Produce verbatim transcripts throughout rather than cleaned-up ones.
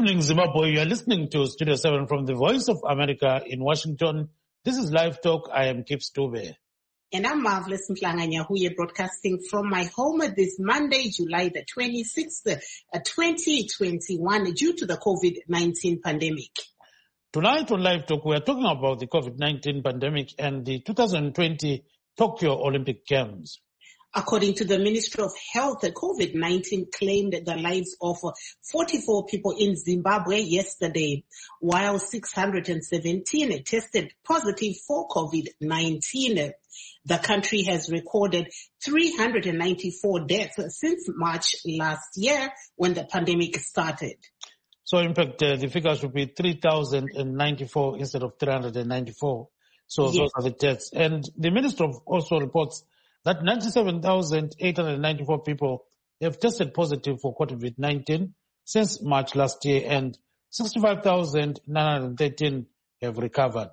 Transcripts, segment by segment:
evening, Zimbabwe. You are listening to Studio seven from the Voice of America in Washington. This is Live Talk. I am Kip Stube. And I'm Marvelous Mhlanga-Nyahuye, broadcasting from my home this Monday, July the twenty-sixth, twenty twenty-one, due to the COVID nineteen pandemic. Tonight on Live Talk, we are talking about the COVID nineteen pandemic and the two thousand twenty Tokyo Olympic Games. According to the Ministry of Health, COVID nineteen claimed the lives of forty-four people in Zimbabwe yesterday, while six hundred seventeen tested positive for COVID nineteen. The country has recorded three hundred ninety-four deaths since March last year when the pandemic started. So in fact, uh, the figure should be three thousand ninety-four instead of three hundred ninety-four. So yes. Those are the deaths. And the Minister also reports that ninety-seven thousand eight hundred ninety-four people have tested positive for COVID nineteen since March last year, and sixty-five thousand nine hundred thirteen have recovered.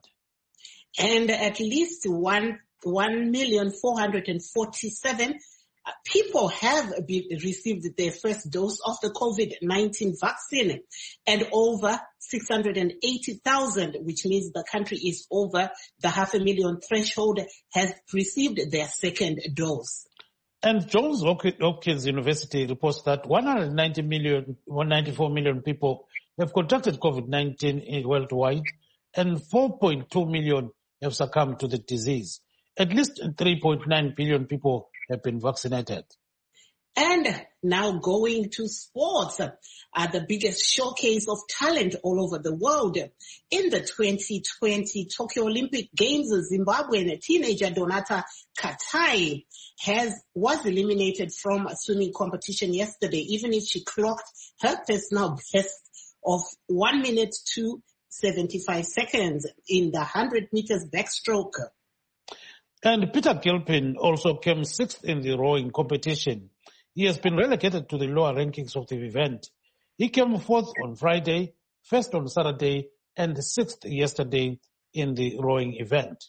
And at least one, one million four hundred forty-seven people have be, received their first dose of the COVID nineteen vaccine, and over six hundred eighty thousand, which means the country is over the half a million threshold, has received their second dose. And Johns Hopkins University reports that one hundred ninety million, one hundred ninety-four million people have contracted COVID nineteen worldwide, and four point two million have succumbed to the disease. At least three point nine billion people have been vaccinated. And now going to sports, uh, the biggest showcase of talent all over the world. In the twenty twenty Tokyo Olympic Games, Zimbabwean teenager Donata Katai has was eliminated from a swimming competition yesterday, even if she clocked her personal best of one minute to seventy-five seconds in the one hundred meters backstroke. And Peter Gilpin also came sixth in the rowing competition. He has been relegated to the lower rankings of the event. He came fourth on Friday, first on Saturday, and sixth yesterday in the rowing event.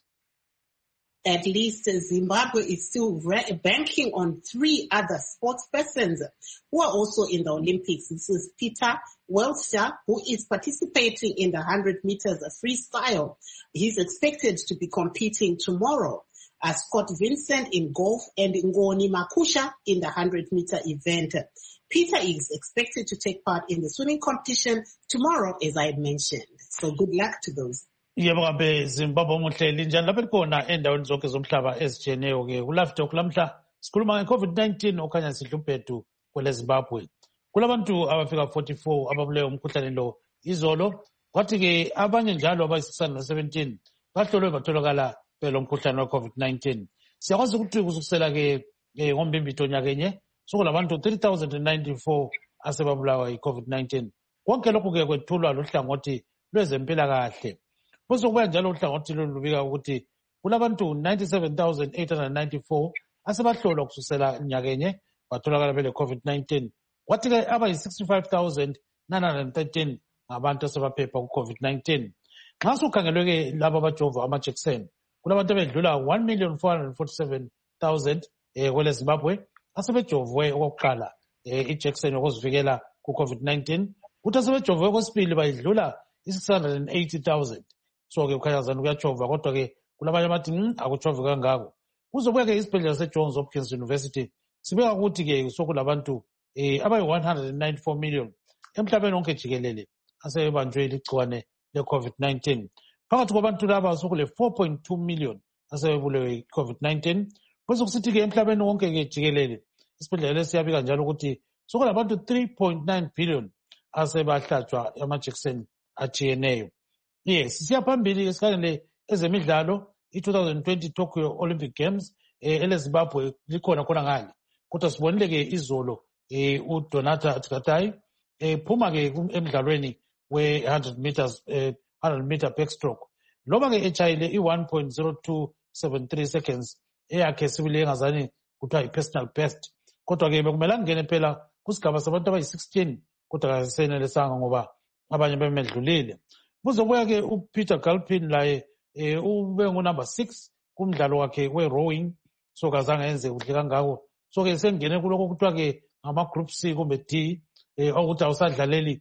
At least Zimbabwe is still re- banking on three other sports persons who are also in the Olympics. This is Peter Welcher, who is participating in the one hundred meters freestyle. He's expected to be competing tomorrow. Uh, Scott Vincent in golf and Ngoni Makusha in the one hundred meter event. Peter is expected to take part in the swimming competition tomorrow, as I mentioned. So good luck to those. Yebo ngabe Zimbabwe umuhleli njani lapha khona endaweni zonke zomhlaba ezijeneyo ke kulafto kulamhla sikhuluma ngeCovid nineteen okhanya sidlubhedu kwele Zimbabwe. Kulabantu abafika forty-four ababulewe umkhuhlane lo izolo, kwathi ke abanye njalo abayi-six hundred seventeen bahlolwe batholakala lo mkhuhlane weCovid nineteen. Siyakwazi ukuthi kusukusela ke ngombimbito nyakenye sokulabantu three thousand ninety-four asebabulawa yiCovid nineteen. Konke lokhu ke kwethulwa luhlangothi lwezempilakahle. Kuzokuba njalo uhlangothi lubika ukuthi kulabantu ninety-seven thousand eight hundred ninety-four asebahlolwa kususela nyakenye batholakala bele COVID nineteen. Kwathi ke abayi-sixty-five thousand nine hundred thirteen ngabantu asebaphepha kuCovid nineteen. Nxa sukhangelwe ke laba abajova amajekiseni kulabantu abedlula one million four hundred forty-seven thousand eh kwele Zimbabwe asebejovwe okokuqala eh ijekiseni yokuzivikela kuCovid nineteen. Kuthi asebejovwe okwesibili bayidlula six hundred eighty thousand. So ke kukhanyazana kuyajova kodwa ke kulabanye abathi akujove kangako. Kuzobuya ke isibhedlela seJohns Hopkins University sibeka ukuthi ke sokulabantu eh abayi one hundred ninety-four million emhlabeni wonke jikelele asebanjwe ligciwane leCovid nineteen. Phakathi kwabantu laba sokule four point two million asebebulewe yiCovid nineteen. Bese kusithi ke emhlabeni wonke ke jikelele isibhedlela lesiyabika njalo ukuthi sokulabantu three point nine billion asebahlatshwa amajekiseni ajiyeneyo. Yes, siyaphambili esikhangele ezemidlalo i-two thousand twenty Tokyo Olympic Games eh eleZimbabwe likhona khona ngale. Kodwa sibonile ke izolo eh uDonata Katai eh phuma ke emidlalweni we one hundred meters eh one hundred meter backstroke. Loba ke echayile i one point zero two seven three seconds eyakhe sibile engazani kuthiwa i-personal best. Kodwa ke bekumele ngene phela kusigaba sabantu abayi-sixteen kodwa kasenelesanga ngoba abanye bemedlulile. Kuzobuya ke uPeter Gilpin laye eh ube ngunumber six kumdlalo wakhe we-rowing, so kazange enze kuhle kangako. So ke sengene kuloko kuthiwa ke ngama group C kumbe D eh ukuthi awusadlaleli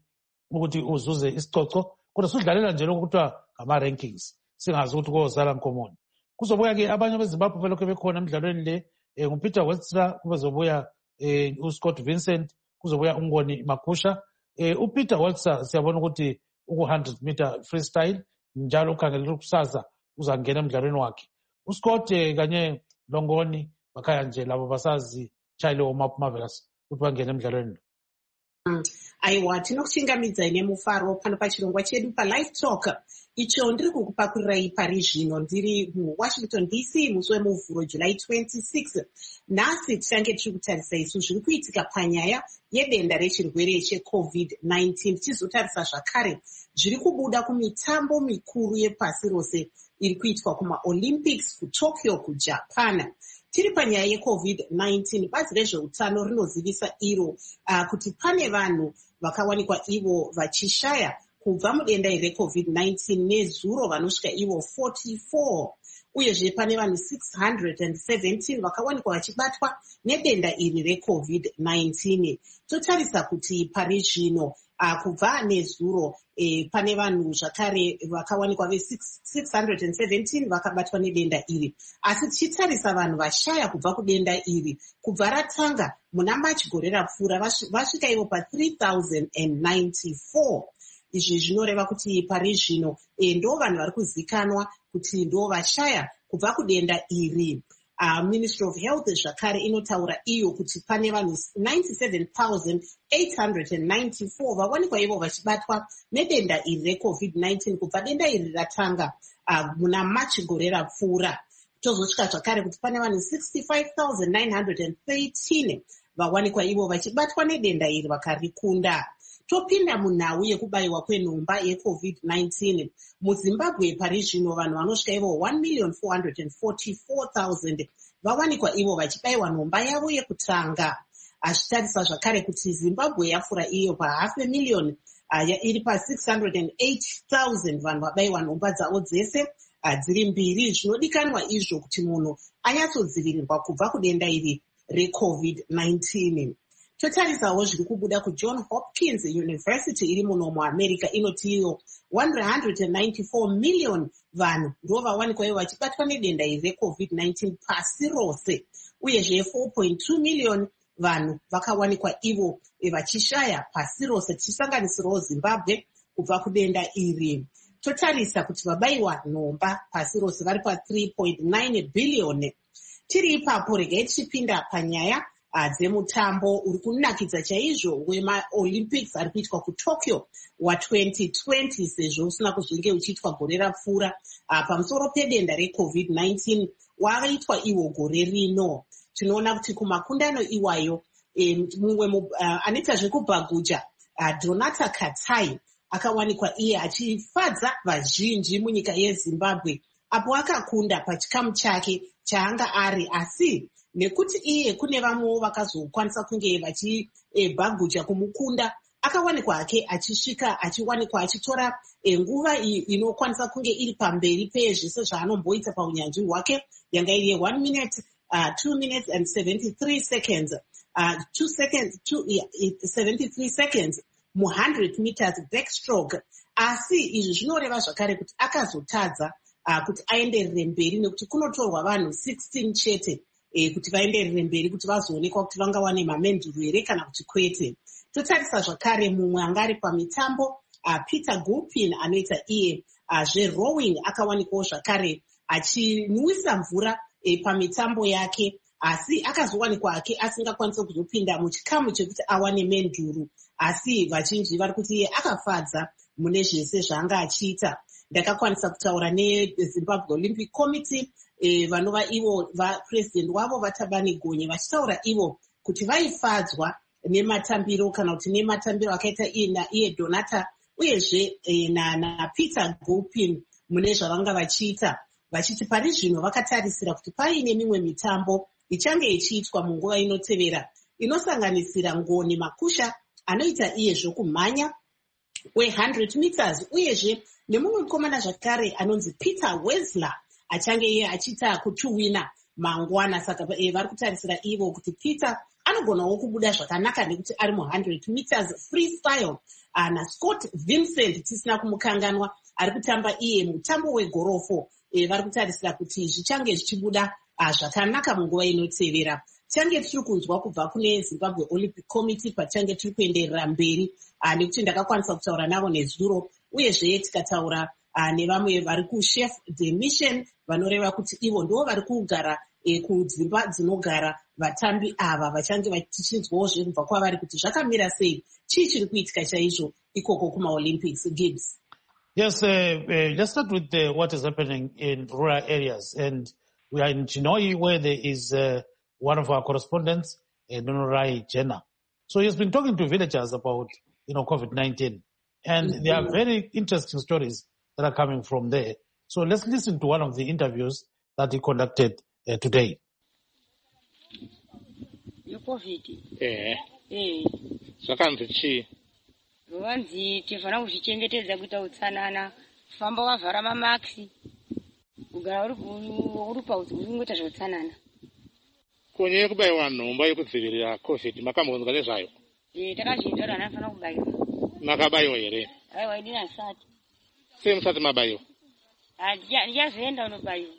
ukuthi uzuze isicoco kodwa sudlalela nje lokuthiwa ngama-rankings singazi ukuthi kozala nkomoni. Kuzobuya-ke abanye bezimbabwe belokhu bekhona emidlalweni le um ngupeter welstra, kuzobuya um uscott vincent, kuzobuya ungoni makusha. um upeter welstra siyabona ukuthi uku-one hundred meter freestyle njalo ukhangelela kusasa uzangena emidlalweni wakhe. Uscott um kanye longoni bakhaya nje labo basazi chayile warm-up marvelous ukuthi bangena emidlalweni lo. Mm. Aiwa, tinokuchingamidza ine mufaro pano pachirongwa chedu palive talk icho ndiri kukupakurirai pari zvino ndiri muwashington D C musi wemuvhuro July twenty-sixth. Nhasi tichange tiri kutarisa isu zviri kuitika panyaya yedenda rechirwere checovid nineteen, tichizotarisa zvakare zviri kubuda kumitambo mikuru yepasi rose iri kuitwa kumaolympics kuTokyo kuJapan. Tiri panyaya yecovid nineteen, bazi rezveutano rinozivisa iro uh, kuti pane vanhu vakawanikwa ivo vachishaya kubva mudenda iri recovid nineteen nezuro vanosvika ivo forty-four, uyezve pane vanhu six hundred seventeen vakawanikwa vachibatwa nedenda iri recovid nineteen. Totarisa kuti pari zvino uh, kubva nezuro eh, pane vanhu zvakare vakawanikwa ve six hundred seventeen vakabatwa nedenda iri, asi tichitarisa vanhu vashaya kubva kudenda iri kubva ratanga muna machi gore rapfuura vasvika ivo pa three thousand ninety-four. Izvi zvinoreva kuti pari zvino e, ndo vanhu vari kuzikanwa kuti ndo vashaya kubva kudenda iri. Uh, Ministry of Health zvakare inotaura iyo kuti pane vanhu ninety-seven thousand eight hundred ninety-four vawanikwa ivo vachibatwa nedenda iri recovid nineteen kubva denda iri ratanga uh, muna machi gore rapfuura. Tozosvika zvakare kuti pane vanhu sixty-five thousand nine hundred thirteen vawanikwa ivo vachibatwa nedenda iri vakarikunda. Topinda munhau yekubayiwa kwenhomba yecovid nineteen. MuZimbabwe pari zvino vanhu vanosvika ivo one million four hundred forty-four thousand vawanikwa ivo vachibayiwa nhomba yavo yekutanga. Achitarisa zvakare kuti Zimbabwe yafura iyo pa half a million, uh, iri pa six hundred eight thousand vanhu vabayiwa nhomba dzavo dzese uh, dziri mbiri. Zvinodikanwa izvo kuti munhu anyatsodzivirirwa kubva kudenda iri recovid nineteen. Totarisawo zviri kubuda kuJohn Hopkins University iri muno muAmerica, inoti iyo one hundred ninety-four million vanhu ndo vawanikwa ivo vachibatwa nedenda iri recovid nineteen pasi rose, uyezve four point two million vanhu vakawanikwa ivo vachishaya pasi rose tichisanganisirawo Zimbabwe kubva kudenda iri. Totarisa kuti vabayiwa nhomba pasi rose vari pa three point nine billion. Tiri ipapo regai tichipinda panyaya Uh, dzemutambo uri kunakidza chaizvo wemaolympics ari kuitwa kuTokyo wa twenty twenty, sezvo usina kuzvinge uchiitwa gore rapfuura uh, pamusoro pedenda recovid nineteen waitwa iwo gore rino. Tinoona kuti kumakundano iwayo mumwe um, uh, anoita zvekubhaguja uh, Donata Katai akawanikwa iye achifadza vazhinji munyika yeZimbabwe apo akakunda pachikamu chake chaanga ari, asi nekuti iye kune vamwewo vakazokwanisa kunge vachibhaguja kumukunda, akawanikwa hake achisvika achiwanikwa achitora nguva inokwanisa kunge iri pamberi pezvese zvaanomboita paunyanzvi hwake, yanga iri one minute uh, two minutes and seventy-three seconds uh, two seconds two, yeah, seventy-three seconds mu one hundred meters backstroke. Asi izvi zvinoreva zvakare kuti akazotadza uh, kuti aenderere mberi nekuti kunotorwa vanhu sixteen chete E, kuti vaenderere mberi kuti vazoonekwa kuti vangawane mamenduru here kana kuti kwete. Totarisa zvakare mumwe angari pamitambo uh, Peter Gulpin anoita iye uh, zverowing akawanikwawo zvakare achinwisa mvura e, pamitambo yake, asi akazowanikwa hake asingakwanisi kuzopinda muchikamu chekuti awane menduru, asi vazhinji vari kuti iye akafadza mune zvese zvaanga achiita. Ndakakwanisa kutaura neZimbabwe Olympic Committee E, vanova ivo vapresident wavo Vatabani Gonye vachitaura ivo kuti vaifadzwa nematambiro kana kuti nematambiro akaita iye Donata uyezve e, na, na Peter Gulpin mune zvavanga vachiita, vachiti pari zvino vakatarisira kuti paine mimwe mitambo ichange ichiitwa munguva inotevera inosanganisira Ngoni Makusha anoita iye zvokumhanya we one hundred meters, uyezve nemumwe mukomana zvakare anonzi Peter Wessler achange iye achiita kutuwina mangwana. Saka vari kutarisira ivo kuti Peter anogonawo kubuda zvakanaka nekuti ari mu one hundred meters freestyle. naScott Vincent tisina kumukanganwa ari kutamba iye mutambo wegorofo. Vari kutarisira kuti zvichange zvichibuda zvakanaka munguva inotevera. Tichange tiri kunzwa kubva kune Zimbabwe Olympic Committee patichange tiri kuenderera mberi nekuti ndakakwanisa kutaura navo nezuro, uyezve tikataura nevamwe vari kuchef de mission vanoreva kuti ivo ndivo vari kugara kudzimba dzinogara vatambi ava, vachange vachinzwawo zvekubva kwavari kuti zvakamira sei, chii chiri kuitika chaizvo ikoko kumaolympics. Gibbs. Yes, uh, uh, let's start with uh, what is happening in rural areas. And we are in Chinhoyi, where there is uh, one of our correspondents, uh, Nunurai Jenna. So he's been talking to villagers about, you know, COVID nineteen. And mm-hmm. there are very interesting stories that are coming from there. So let's listen to one of the interviews that he conducted uh, today. COVID. Eh. Eh. Zvakanzi chii? Vanzi tifana kuzvichengetedza kuita utsanana, kufamba wavhara mamaksi, kugara uri paudzi kungoita zveutsanana. Kwenye kubayiwa nhomba yekudzivirira COVID makambonzwa nezvayo? Eh, takazvinzwa kuti anafana kubayiwa. Makabayiwa here? Aiwa, ini ndisati. Sei musati mabayiwa? Ah, ndichazoenda unobayiwa.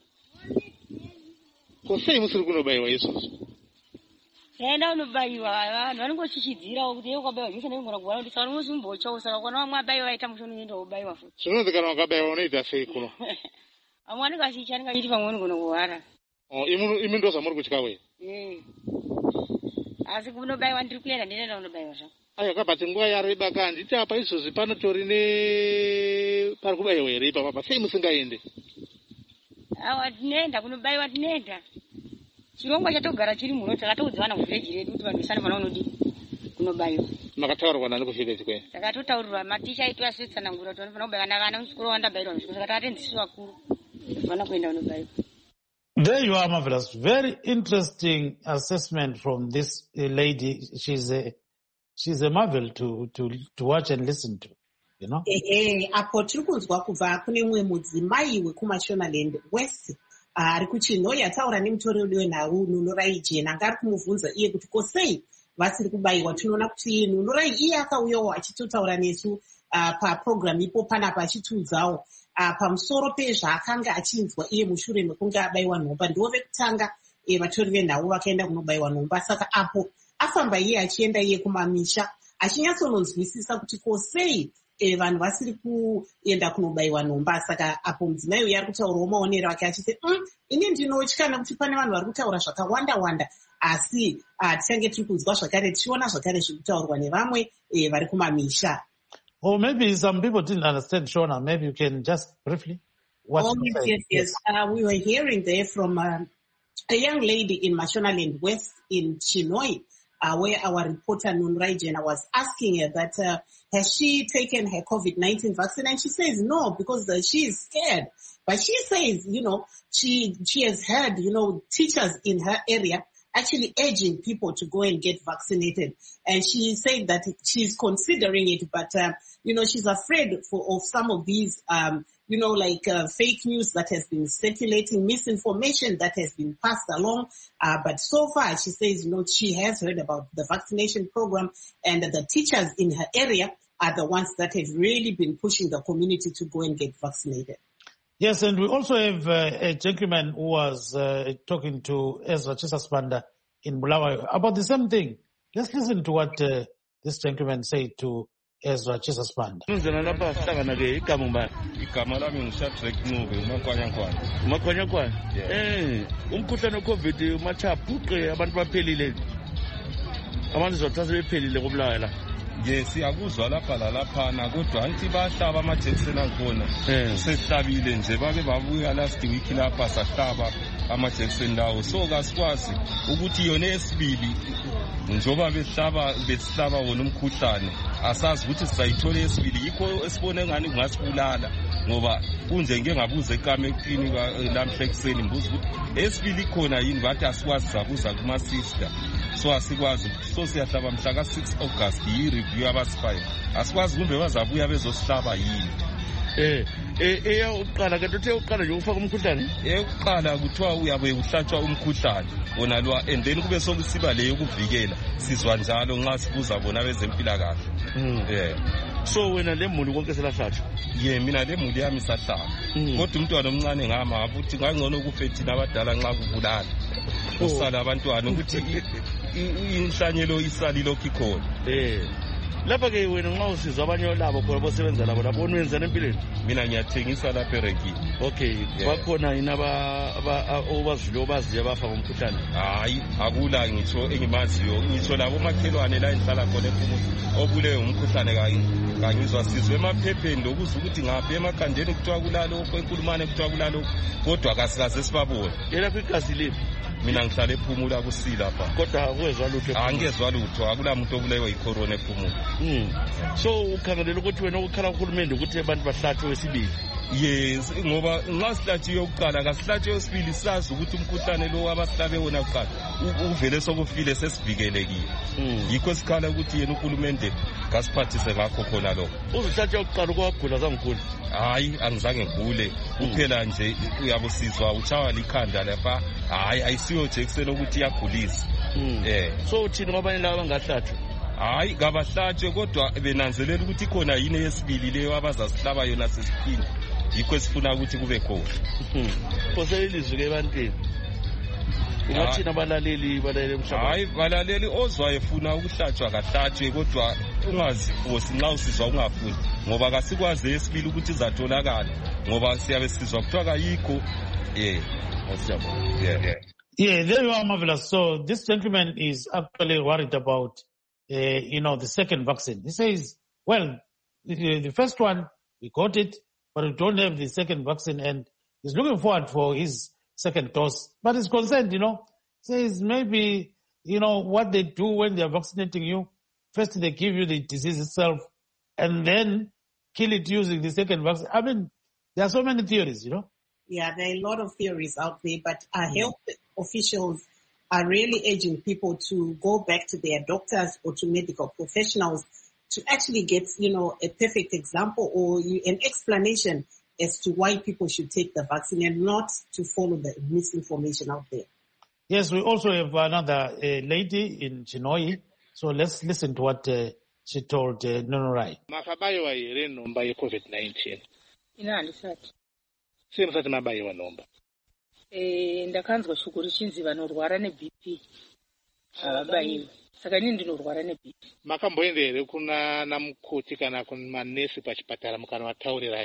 Ko sei musiri kunobayiwa isusu? Enda unobayiwa, vanhu vanongochichidzirawo kuti iwe kwabayiwa zvese ndingona kuona kuti saka unosimbochawo, saka kana vamwe abayiwa vaita musho unoenda wobayiwa futi. Zvinonzi kana wakabayiwa unoita sei kuno? Vamwe vanenge vachicha anenge achiti pamwe unogona kuhwara. Oh, imi ndo zvamuri kutya we? Eh. Asi kunobayiwa ndiri kuenda ndinoenda unobayiwa zvangu. Aya kabati nguva yareba kanditi apa izvozvi panotori ne pari kubayiwa here ipapa, sei musingaende? Awa tinoenda kunobayiwa, tinoenda. Chirongwa chatogara chiri muno takatoudza vana kuvhireji redu kuti vanhu vesane vana unodi kunobayiwa. Makataurirwa nani kuvhireji kwenyu? Takatotaurirwa maticha aitu asitsanangura kuti vanofana kubayiwa navana muchikoro vandabayirwa muzvikoro, saka takatendisi vakuru vana kuenda kunobayiwa. There you are, Marvelous. Very interesting assessment from this uh, lady. She's a she's a marvel to to to watch and listen to, you know. Eh eh apo tiri kunzwa kubva kune mumwe mudzimai wekumashonalend West ari kuChinhoyi ataura nemutoreri wenhau Nunurai Jena, ngari kumubvunza iye kuti kosei vasiri kubayiwa. Tinoona kuti Nunurai iye akauyawo achitotaura nesu paprogram ipo panapa achitiudzawo pamusoro pezvaakanga achinzwa iye mushure mekunge abayiwa nhomba. Ndivo vekutanga vatori venhau vakaenda kunobayiwa nhomba, saka apo afamba iye achienda iye kumamisha achinyatsononzwisisa kuti kosei vanhu vasiri kuenda kunobayiwa nhomba. Saka apo mudzimai uyu ari kutaurawo maonero ake achiti mm, ini ndinotya nekuti pane vanhu vari kutaura zvakawanda wanda, asi tichange tiri kunzwa zvakare tichiona zvakare zviri kutaurwa nevamwe vari kumamisha. Or maybe some people didn't understand, Shona. Maybe you can just briefly. Oh, yes, yes, yes. Uh, we were hearing there from uh, a young lady in Mashonaland West in Chinhoyi, uh, where our reporter Nunurai Jena was asking her that uh, has she taken her COVID nineteen vaccine, and she says no, because uh, she is scared. But she says, you know, she she has heard, you know, teachers in her area actually urging people to go and get vaccinated. And she said that she's considering it, but, uh, you know, she's afraid for of some of these, um, you know, like uh, fake news that has been circulating, misinformation that has been passed along. Uh, but so far, she says, you know, she has heard about the vaccination program, and the teachers in her area are the ones that have really been pushing the community to go and get vaccinated. Yes, and we also have uh, a gentleman who was uh, talking to Ezra Chisasbanda in Bulawayo about the same thing. Let's listen to what uh, this gentleman said to Ezra Chisasbanda. Yes, akuzwa lapha lalaphana kodwa anti bahlaba amajekiseni akhona. Sehlabile nje bake babuya last week lapha sahlaba amajekiseni lawo. So kasikwazi ukuthi yona esibili njoba behlaba besihlaba wona umkhuhlane asazi ukuthi sizayithola esibili, yikho esibone ngani kungasibulala ngoba kunje ngeke ngabuza ekamekini lamhla ekseni mbuza ukuthi esibili khona yini, bathi asikwazi sabuza kuma sister. So asikwazi, so siyahlaba mhla ka six August yi review abasifayo. Asikwazi kumbe bazabuya bezosihlaba yini. Eh eyokuqala kanti uthe uqala nje ufaka umkhuhlane eyokuqala kuthiwa uyabe uhlatshwa umkhuhlane wona lo and then kube sokusiba leyo yokuvikela sizwa njalo nxa sibuza bona bezempilakahle. Yeah. So wena le muli konke selahlatshwa? Ye mina le muli yami sahlala. Kodwa umntwana omncane ngama ukuthi ngangcono ukufethina abadala nxa kubulala. Usala abantwana ukuthi inhlanyelo isali lokho ikhona. Eh. Lapha ke wena nxa usizwa abanye labo khona bosebenza labo lapho onwenzana empilweni? Mina ngiyathengisa lapha eReggae. Okay, bakhona yini aba obazilo baziya bafa ngomkhuhlane? Hayi, akula ngitsho engimaziyo. Ngitsho labo makhelwane la enhlala khona ePhumula obulewe umkhuhlane kangizwa sizwe emaphepheni lokuza ukuthi ngapha emakandeni kuthiwa kulalo kwenkulumane kuthiwa kulalo kodwa kasikaze sibabone. Yena kwikazi lephi? Mina ngihlala ePhumula kusila lapha. Kodwa akwezwa lutho? Angezwa lutho, akula muntu obulewe yicorona ePhumula. Mm. So ukhangelela ukuthi wena ukhala uhulumende ukuthi abantu bahlatshwe wesibili? Yes, ngoba nxa sihlatshiwe yokuqala kasihlatshwe wesibili sazi ukuthi umkhuhlane lo abasihlabe wona kuqala uvele sokufile sesivikelekile. Yikho sikhala ukuthi yena uhulumende kasiphathise ngakho khona lokho. Uzihlatshwe yokuqala kwagula zangigula? Hayi, angizange ngigule. Kuphela nje uyabusizwa uchawa likhanda lapha. Hayi, ayisiyo jekiseni ukuthi iyagulisa. Eh. So uthini ngabanye laba bangahlatshwa? Hayi, kabahlatshwe kodwa benanzelela ukuthi khona yini yesibili leyo abazasihlaba yona sesiphinde. Yikho sifuna ukuthi kube khona. Poselelizwe ke ebantwini. Ungathina abalaleli balaleli emhlabeni? Hayi, balaleli ozwa efuna ukuhlatshwa kahlatshwe kodwa ungazifosi nxa usizwa ungafuni ngoba kasikwazi esibili ukuthi izatholakala ngoba siyabe sizwa kuthiwa kayikho. Yeah. Yeah, yeah. Yeah, there you are, Marvelous. So this gentleman is actually worried about Uh, you know, the second vaccine. He says, well, the, the first one, we got it, but we don't have the second vaccine, and he's looking forward for his second dose. But he's concerned, you know, says maybe, you know, what they do when they're vaccinating you, first they give you the disease itself, and then kill it using the second vaccine. I mean, there are so many theories, you know. Yeah, there are a lot of theories out there, but our mm. health officials are really urging people to go back to their doctors or to medical professionals to actually get, you know, a perfect example or an explanation as to why people should take the vaccine and not to follow the misinformation out there. Yes, we also have another uh, lady in Chinoi. So let's listen to what uh, she told uh, Nonorai. Makabayiwa ire nomba ye COVID nineteen. Ina andisati. Simusati mabayiwa nomba. Eh, ndakanzwa shukuru chinzi vanorwara neB P avabayiwa saka inini ndinorwara neB P. Makamboenda here kuna namukoti kana kumanesi pachipatara mukanavataurira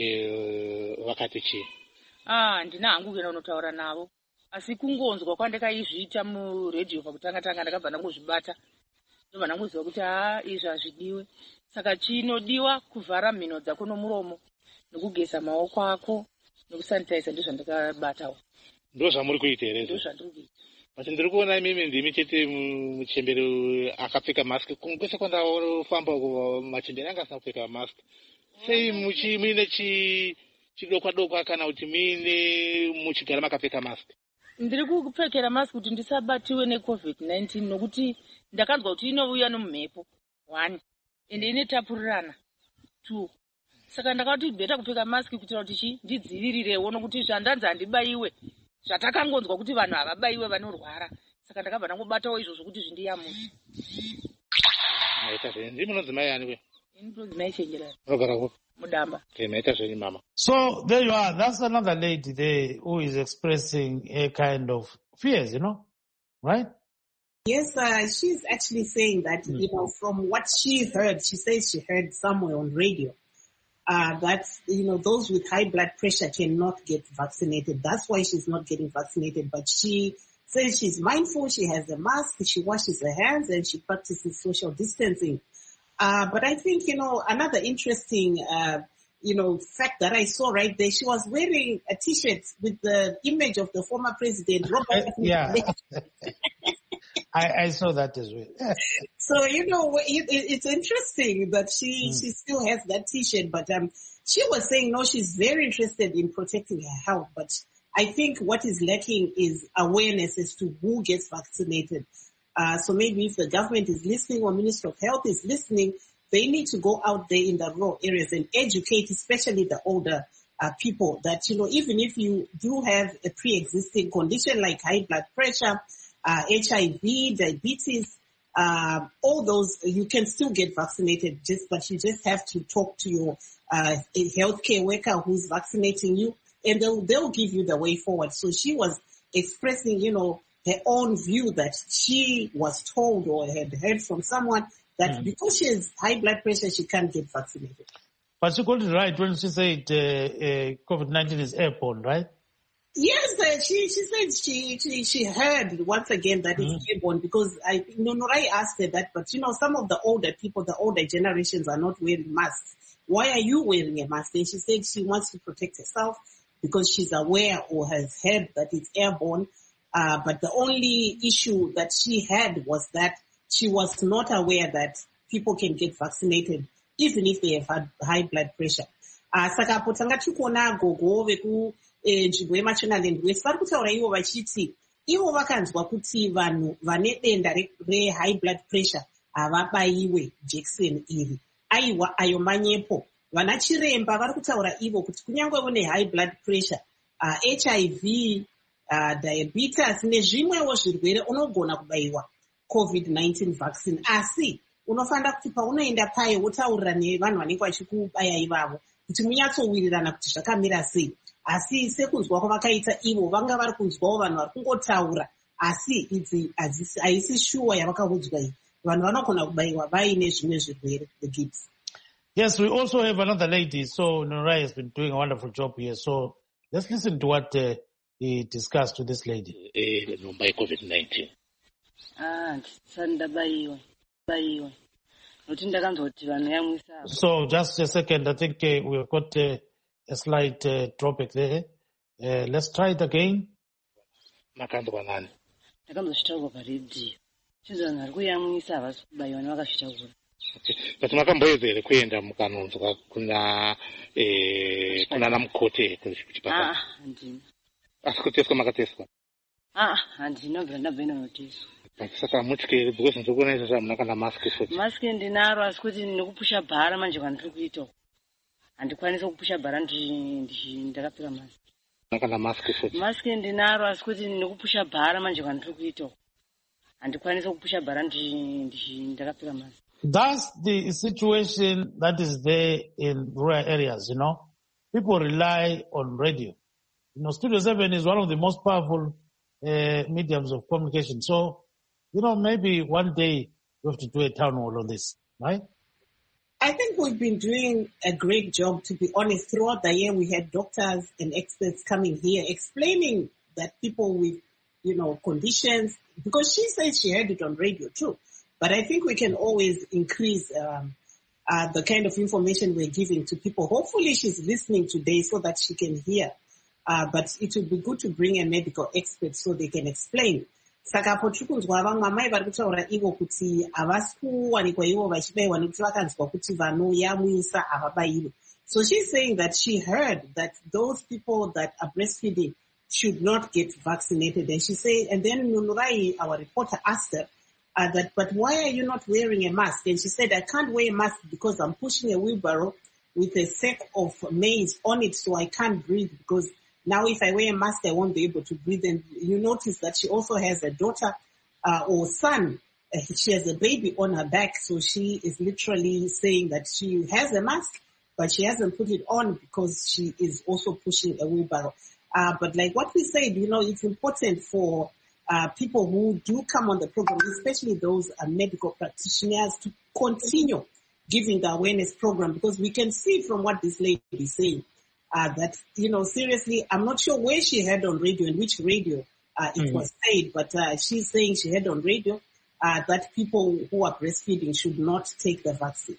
eh, vakati chii? Ah, handina hangu kuenda kunotaura navo asi kungonzwa kwandakaizviita muredhiyo pakutanga tanga ndakabva ndangozvibata ndobva ndangoziva kuti haa izvi hazvidiwe saka chinodiwa kuvhara mhino dzako nomuromo nekugeza maoko ako nekusanitizer ndozvandakabatawo. Ndozvamuri kuita here? Ndozvandiri kuita. Asi ndiri kuona imimi ndimi chete muchemberi akapfeka mask. Kwese kwandafamba machemberi anga asina kupfeka mask. Sei muine chidokwa dokwa kana kuti muine muchigara makapfeka mask? Ndiri kupfekera mask kuti ndisabatiwe neCovid nineteen nokuti ndakanzwa kuti inouya nomumhepo one ende inetapurirana two. Saka ndakati beta kupfeka mask kuitira kuti chi ndidzivirirewo nokuti zvandanzi handibayiwe zvatakangonzwa kuti vanhu havabaiwe vanorwara saka ndakabva ndangobatawo izvozvo kuti zvindiyamusa. Maita zvenyu ndimi munodzimai ani we? Ini ndodzimai Chenjerani. Unogara kupi? Mudamba. Okay, maita zvenyu mama. So there you are. That's another lady there who is expressing a kind of fears, you know, right? Yes, uh, she's actually saying that, mm. you know, from what she heard, she says she heard somewhere on radio. Uh, that, you know, those with high blood pressure cannot get vaccinated. That's why she's not getting vaccinated. But she says she's mindful, she has a mask, she washes her hands, and she practices social distancing. Uh, but I think, you know, another interesting, uh, you know, fact that I saw right there, she was wearing a T-shirt with the image of the former president, Robert. Uh, yeah. I, I saw that as well. So, you know, it, it, it's interesting that she, mm. she still has that T-shirt, but um, she was saying, no, she's very interested in protecting her health. But I think what is lacking is awareness as to who gets vaccinated. Uh, so maybe if the government is listening or Minister of Health is listening, they need to go out there in the rural areas and educate, especially the older uh, people, that, you know, even if you do have a pre-existing condition like high blood pressure, uh, H I V, diabetes, uh, all those, you can still get vaccinated, just, but you just have to talk to your uh, healthcare worker who's vaccinating you, and they'll, they'll give you the way forward. So she was expressing, you know, her own view that she was told or had heard from someone that mm. because she has high blood pressure, she can't get vaccinated. But she got it right when she said uh, uh, COVID nineteen is airborne, right? Yes, uh, she she said she she, she heard once again that mm. it's airborne, because I Nonorai asked her that, but you know, some of the older people, the older generations are not wearing masks. Why are you wearing a mask? And she said she wants to protect herself because she's aware or has heard that it's airborne. Uh, but the only issue that she had was that she was not aware that people can get vaccinated even if they have had high blood pressure. Uh, saka apo tanga tikuona gogo veku nzvimbo yeMachonaland West vari kutaura ivo vachiti ivo vakanzwa kuti vanhu vane denda re-high blood pressure havabaiwe jekiseni iri. Aiwa ayo manyepo. Vana chiremba vari kutaura ivo kuti kunyange une high blood pressure, uh, H I V, uh, diabetes nezvimwewo zvirwere unogona kubaiwa COVID nineteen vaccine. Asi unofanira kuti paunoenda payo wotaurira nevanhu vanenge vachikubaya ivavo kuti munyatsowirirana kuti zvakamira sei. Asi sekunzwa kwavakaita ivo vanga vari kunzwawo vanhu vari kungotaura, asi idzi haisi shuwa yavakaudzwa iyi. Vanhu vanogona kubaiwa vaine zvimwe zvirwere, the gibbs. Yes, we also have another lady. So Nonorai has been doing a wonderful job here. So let's listen to what uh, he discussed with this lady. Eh, by COVID nineteen. Ah, sandabaiwa, baiwa. So just a second, I think uh, we've got uh, a slight uh, drawback there. Uh, let's try it again. Makandwa nani? Ndakamboshitaura paredhiyo. Chinzvanhu ari kuyamwisa havasi kubaiwa nevakazvitaura. Okay. But makamboedza here kuenda mukanonzwa kuna eh kuna namukoti kuchipatara. Ah, handina. Asi kuteswa makateswa. Ah, handina bva ndabva inonoteswa. Saka mutyere because nzokona izvo zvamuna kana mask futi. Mask ndinaro asi kuti nekupusha bhara manje kwandiri kuita. Handikwanisa kupusha bhara ndakapfeka mask. Kana mask futi. Mask ndinaro asi kuti nekupusha bhara manje kwandiri kuita. Handikwanisa kupusha bhara ndakapfeka mask. That's the situation that is there in rural areas, you know. People rely on radio. You know, Studio seven is one of the most powerful uh, mediums of communication. So, you know, maybe one day we have to do a town hall on this, right? I think we've been doing a great job, to be honest. Throughout the year, we had doctors and experts coming here explaining that people with, you know, conditions, because she says she heard it on radio too. But I think we can always increase um, uh, the kind of information we're giving to people. Hopefully she's listening today so that she can hear. Uh, but it would be good to bring a medical expert so they can explain. Saka apo tirikunzwa vamwe amai vari kutaura ivo kuti havasi kuwanikwa ivo vachibaiwa nekuti vakanzwa kuti vanoyamwisa havabaiwi. So she's saying that she heard that those people that are breastfeeding should not get vaccinated. And she said, and then Nonorai, our reporter, asked her, Uh, that, but why are you not wearing a mask? And she said, I can't wear a mask because I'm pushing a wheelbarrow with a sack of maize on it, so I can't breathe, because now if I wear a mask, I won't be able to breathe. And you notice that she also has a daughter uh, or son. Uh, she has a baby on her back, so she is literally saying that she has a mask, but she hasn't put it on because she is also pushing a wheelbarrow. Uh, but like what we said, you know, it's important for Uh, people who do come on the program, especially those uh, medical practitioners, to continue giving the awareness program, because we can see from what this lady is saying uh, that, you know, seriously, I'm not sure where she heard on radio and which radio uh, it mm. was said, but uh, she's saying she heard on radio uh, that people who are breastfeeding should not take the vaccine.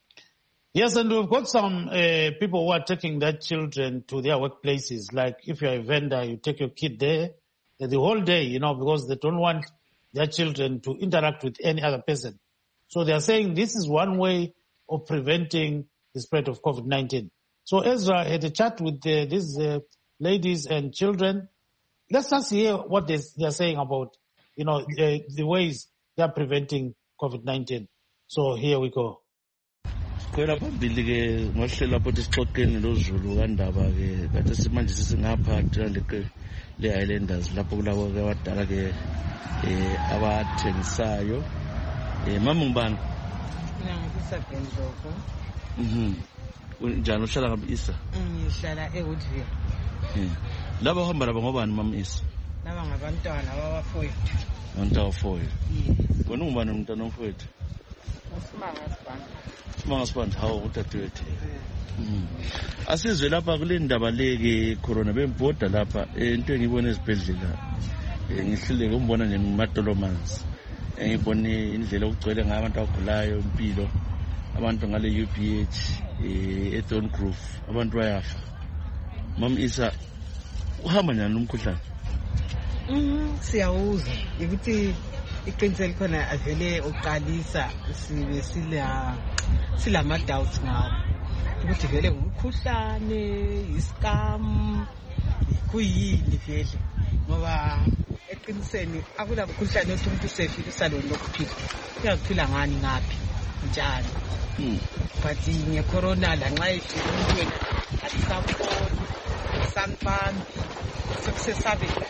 Yes, and we've got some uh, people who are taking their children to their workplaces. Like if you're a vendor, you take your kid there the whole day, you know, because they don't want their children to interact with any other person. So they are saying this is one way of preventing the spread of COVID nineteen. So Ezra had a chat with uh, these uh, ladies and children. Let's just hear what they, they are saying about, you know, the, the ways they are preventing COVID nineteen. So here we go. Kwela phambili ke ngohlela lapho sixoxeni loZulu kandaba ke kade simanje sisingapha le le Highlanders lapho kulabo ke abadala ke eh abathengisayo eh mama ngibani mina ngibisa Bendloko mhm unjani uhlala ngabe Isa ngihlala eWoodville eh laba hamba laba ngobani mama Isa laba ngabantwana babafowethu abantwana bafowethu wena ungubani umntana womfowethu uSimanga Sibanda Simanga Sibanda hawo udadewethu mhm asizwe lapha kule ndaba leke corona bembhoda lapha into engibona ezibhedlela ngihlile ngombona nje Matolomanzi engibone indlela okugcwele ngabantu abagulayo impilo abantu ngale U P H eh Ethon Groove abantu bayafa Mama Isa uhamba njani umkhuhlane mhm siyawuza ukuthi iqiniso likhona avele uqalisa sibe sila silama doubts ngawo ukuthi vele ngumkhuhlane iscam kuyini vele ngoba eqiniseni akula mkhuhlane othi umuntu usefika isaloni lokuphila uyaphila ngani ngapi njani but nge corona la nxa ifika umuntu alisafoni sanpani sokusesabela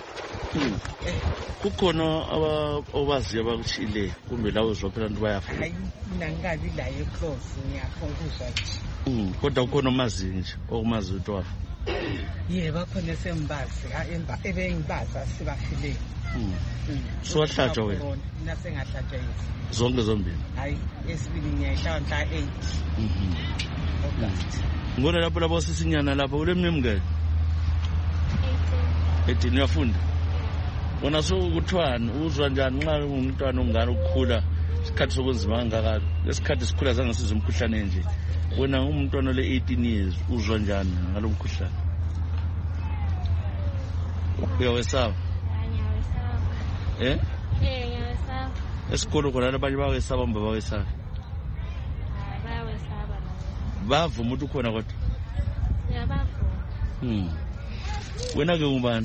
kukhona abawaziyo abakushile kumbe lawo zophela abantu bayafa hayi mina ngingabi la eclose ngiyakhonguzwa nje mhm kodwa kukhona omazi nje okumazi ukuthi wafa yebo bakhona sembazi emba ebengibaza sibafile mhm so wahlatshwa wena mina sengahlatshwa yini zonke zombili hayi esibili ngiyahlala mhla eight mhm ngona lapho lapho sisinyana lapho ulemnemngeke eighteen uyafunda wona so kuthwani uzwa njani nxa umntwana ongana ukukhula isikhathi sokunzima kangaka lesikhathi sikhula zange sizwe umkhuhlane nje wena umntwana le eighteen years uzwa njani ngalomkhuhlane uyawesaba eh eh ngiyawesaba esikolo khona abanye bawesaba mba bawesaba bayawesaba bavuma ukuthi ukhona kodwa yabavuma mhm wena ke ngubani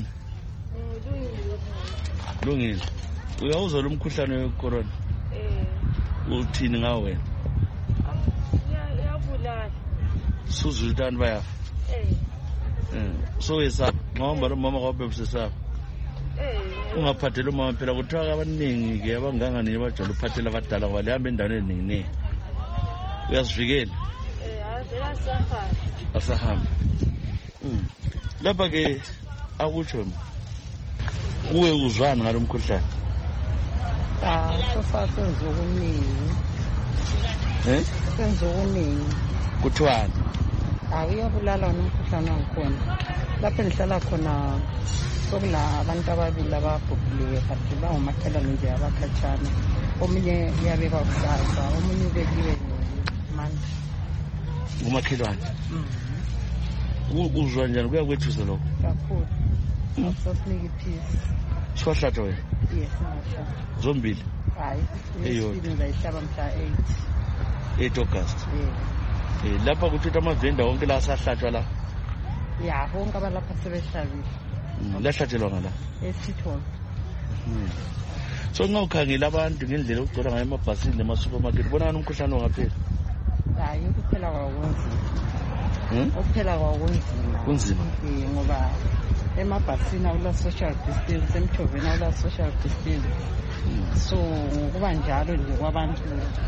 Lungile. Uyawuzwa lo mkhuhlane wecorona? Eh. Uthini ngawe wena? Ya yabulala. Suzultani bayafa. Eh. Eh. So yesaba, ngihamba lo mama kwabe msesaba. Eh. Ungaphathela umama phela kuthiwa abaningi ke abangangani abajala uphathela abadala ngoba lehamba endaweni eningi. Uyasivikela? Eh, avela sahamba. Asahamba. Mhm. Lapha ke akutsho uwe uzwana ngalomkhuhlane ah sofa senza okuningi eh senza okuningi kuthwana ah uyabulala nomkhuhlane wakhona lapho engihlala khona sokula abantu ababili ababhubhileyo kanti bangumakhelwane nje abakhatshana omunye uyabeka ukusaza omunye ubekiwe manje ngumakhelwane mhm uzwa njani kuyakwethusa lokho kakhulu sosinike peace swahlatha wena yes ngisho zombili hayi eyodwa ngayihlaba mhla eight eight August eh lapha kuthi amavenda wonke la sahlatshwa la ya bonke abalapha sebehlabile lahlatshelwa ngala esitholo so ngawukhangela abantu ngendlela ukugcola ngayo emabhasini ema-supermarket bona umkhuhlane ongaphela hayi ukuphela kwakunzima ukuphela kwakunzima kunzima ngoba emabhasini awula social distance emthoveni awula social distance so ngokuba njalo nje kwabantu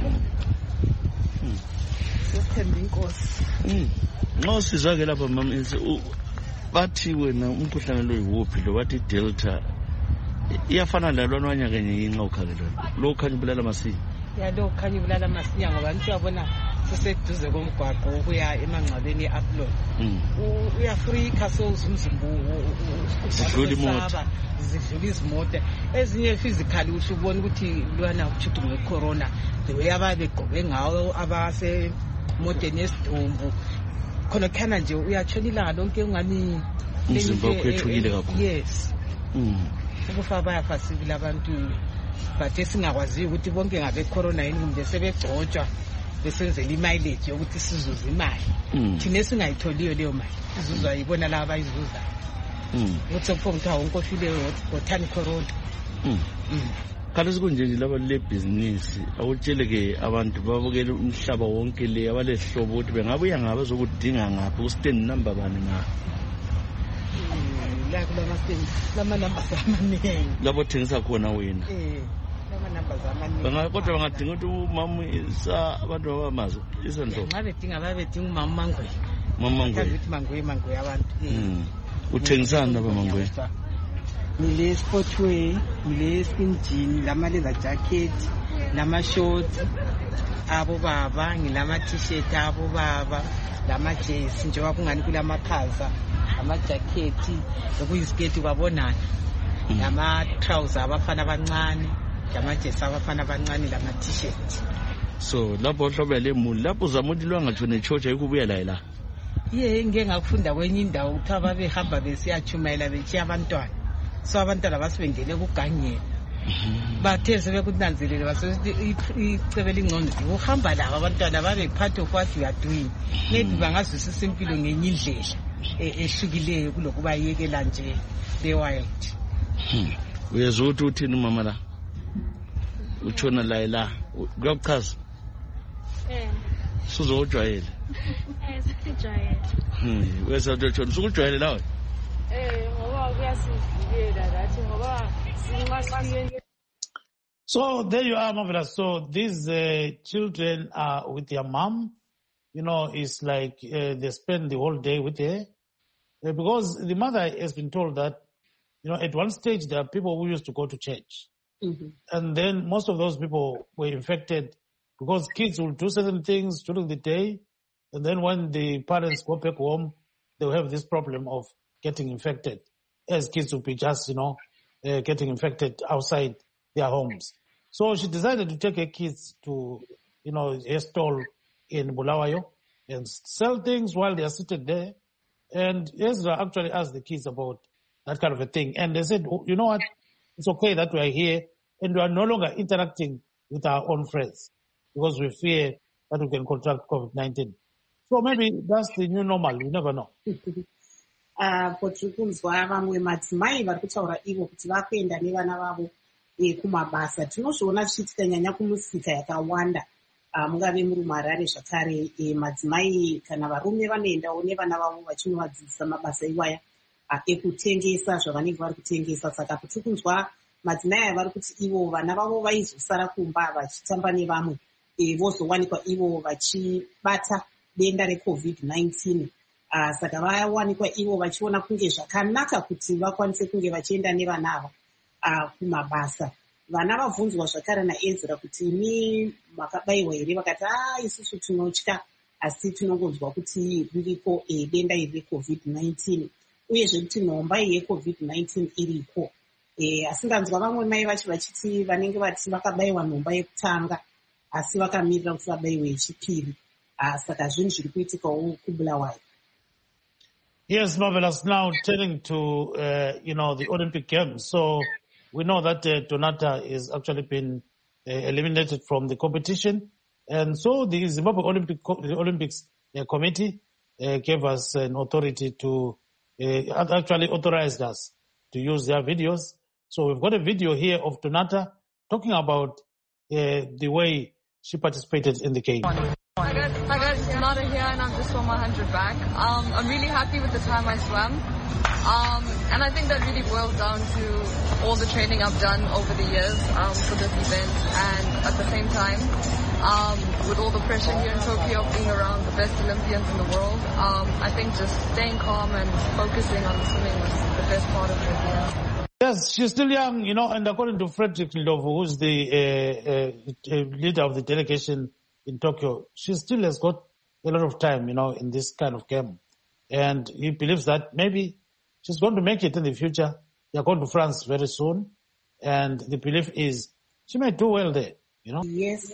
sithemba inkosi nxa usizwa ke lapha mama bathi wena umkhuhlane lo yiwuphi lo bathi delta iyafana lalwana wanyakanye yinxa ukhangelwa lo khanya ubulala masinya ya lo khanya ubulala masinya ngoba nje uyabona seseduze komgwaqo ukuya emangcwabeni e-upload uyafrika so umzimba zidlula imoto zidlula izimoto ezinye physically usho ubona ukuthi lwana kuthi ngecorona the way ababegqoke ngawo abase moteni esidumbu khona khana nje uyatshona ilanga lonke ungani umzimba ukhwethukile kakhulu yes ukufa bayafasibila abantu but esingakwazi ukuthi bonke ngabe corona yini kumbe sebegcotshwa besenzela imileage yokuthi sizuze imali thina singayitholiyo leyo mali izuzwa yibona laba abayizuza mhm ukuthi kupho mthawo wonke ofile wothani corona mhm Khathi sikunje nje laba le business awutshele-ke abantu babukele umhlaba wonke le abalehlobo ukuthi bengabuya ngabe zokudinga ngaphi ku-stand number bani ngaphi la kulama-stand lama-numbers amaningi labo thengisa khona wena eh lama-numbers amaningi kodwa bangadinga ukuthi umama isa abantu abamazi isendlo nxa bedinga babedinga umama mangwe mama ukuthi mangwe mangwe abantu uthengisani laba mangwe ngile sportwear ngile skin jean lama leather jacket lama shorts abo baba ngilama t-shirt abo baba lama jersey njengoba kungani kulamakhaza ama jacket okuyisiketi kwabonana lama trousers abafana abancane lama jersey abafana abancane lama t-shirt so lapho hlobela lemuli lapho uzama ukuthi lwangatshone echurch ayikubuya la la ye ngeke ngakufunda kwenye indawo ukuthi ababehamba besiyachumayela bechiya abantwana so abantwana basibengene kugangeni bathe sebekunanzelele basesithi icebela ingcondo uhamba laba abantwana babe part of what you are doing maybe bangazwisisa impilo ngenye indlela ehlukileyo kulokuba yekela nje be-wild uyezwa ukuthi uthini umama la utshona la la kuyakuchaza Eh. Suzojwayele Eh, sijwayele. Hmm, wesa utshona sukujwayele lawe Eh, ngoba kuyasivikela lathi ngoba sinqaqamile. So there you are, Marvelous. So these uh, children are with their mom. You know, it's like uh, they spend the whole day with her. Uh, because the mother has been told that, you know, at one stage there are people who used to go to church. Mm-hmm. And then most of those people were infected because kids will do certain things during the day. And then when the parents go back home, they will have this problem of getting infected, as kids will be just, you know, uh, getting infected outside their homes. So she decided to take her kids to, you know, a stall in Bulawayo and sell things while they are seated there. And Ezra actually asked the kids about that kind of a thing. And they said, oh, you know what? It's okay that we are here and we are no longer interacting with our own friends because we fear that we can contract COVID nineteen. So maybe that's the new normal. You never know. Uh, potiri kunzwa vamwe madzimai vari kutaura ivo kuti vakuenda nevana vavo kumabasa. Tinozviona zvichiitika nyanya kumusika yakawanda, mungave muri muHarare zvakare. Madzimai kana varume vanoendawo nevana vavo vachinovadzidzisa mabasa iwaya ekutengesa zvavanenge vari kutengesa. Saka potiri kunzwa madzimai aya vari kuti ivo vana vavo vaizosara kumba vachitamba nevamwe, vozowanikwa ivo vachibata denda reCovid nineteen. Uh, saka vawanikwa ivo vachiona kunge zvakanaka kuti vakwanise kunge vachienda nevana ava uh, kumabasa. Vana vabvunzwa zvakare naEzra kuti ni makabayiwa here, vakati ah isusu tinotya asi tinongonzwa kuti riripo eh, denda iri reCovid nineteen uyezve kuti nhomba yeCovid nineteen iripo. Eh, asinganzwa vamwe mai vacho vachiti vanenge vati vakabayiwa nhomba yekutanga asi vakamirira kuti vabayiwe yechipiri. Uh, saka zvinhu zviri kuitikawo kuBulawayo. Yes, Marvelous. Now turning to, uh, you know, the Olympic Games. So we know that uh, Donata is actually been uh, eliminated from the competition. And so the Zimbabwe Olympic the Olympics uh, Committee uh, gave us an authority to, uh, actually authorized us to use their videos. So we've got a video here of Donata talking about uh, the way she participated in the game. Hi guys, hi guys, it's Donata here and I've just swum my one hundred back. Um, I'm really happy with the time I swam. Um, and I think that really boils down to all the training I've done over the years um, for this event. And at the same time, um, with all the pressure here in Tokyo of being around the best Olympians in the world, um, I think just staying calm and focusing on the swimming was the best part of it. Yeah. Yes, she's still young, you know, and according to Frederick Ndlovu, who's the uh, uh, leader of the delegation in Tokyo, she still has got a lot of time, you know, in this kind of game. And he believes that maybe she's going to make it in the future. They're going to France very soon. And the belief is she may do well there, you know. Yes.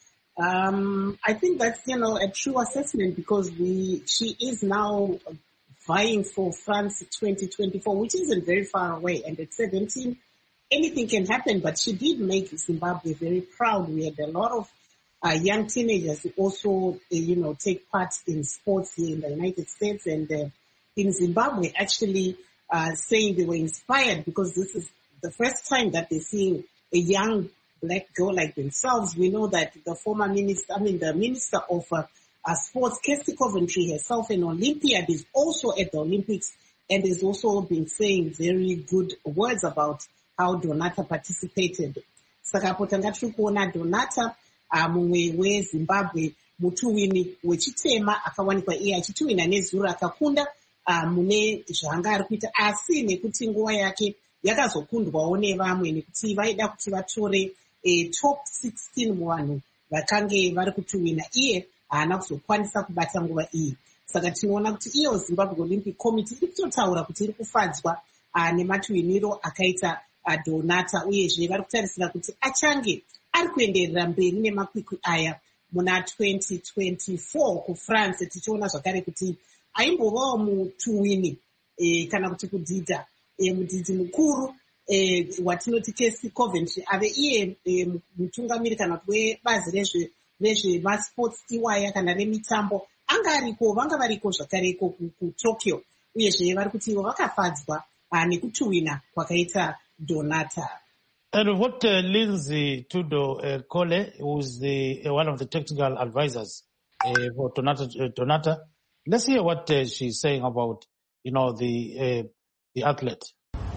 Um, I think that's, you know, a true assessment because we, she is now vying for France twenty twenty-four, which isn't very far away. And at seventeen, anything can happen. But she did make Zimbabwe very proud. We had a lot of Uh, young teenagers who also, uh, you know, take part in sports here in the United States and uh, in Zimbabwe actually uh, saying they were inspired because this is the first time that they're seeing a young black girl like themselves. We know that the former minister, I mean, the minister of uh, uh, sports, Kirsty Coventry herself, an Olympiad, is also at the Olympics and has also been saying very good words about how Donata participated. Saka potanga tiri kuona Donata uh, mumwe weZimbabwe mutuwini wechitema akawanikwa iye achituwina nezuro akakunda uh, mune zvanga ari kuita, asi nekuti nguva yake yakazokundwawo nevamwe nekuti vaida kuti vatore eh, top sixteen muvanhu vakange vari kutuwina, iye haana kuzokwanisa kubata nguva iyi. Saka tinoona kuti iyo Zimbabwe Olympic Committee iri kutotaura kuti iri kufadzwa uh, nematuwiniro akaita uh, Donata, uyezve vari kutarisira kuti achange ari kuenderera mberi nemakwikwi aya muna twenty twenty-four kuFrance. Tichiona zvakare kuti aimbovawo mutuwini eh, kana kuti kudhidha eh, mudhidhi mukuru eh, watinoti Kirsty Coventry ave iye eh, mutungamiri kana kuti webazi rezve rezvemasports iwaya kana remitambo anga ariko, vanga variko zvakareko kuTokyo, uyezve vari kuti ivo vakafadzwa uh, nekutuwina kwakaita Donata. And what uh, Lindsay Tudo uh, Kole, who is the uh, one of the technical advisors uh, for Donata, uh, Donata, let's hear what uh, she's saying about, you know, the uh, the athlete.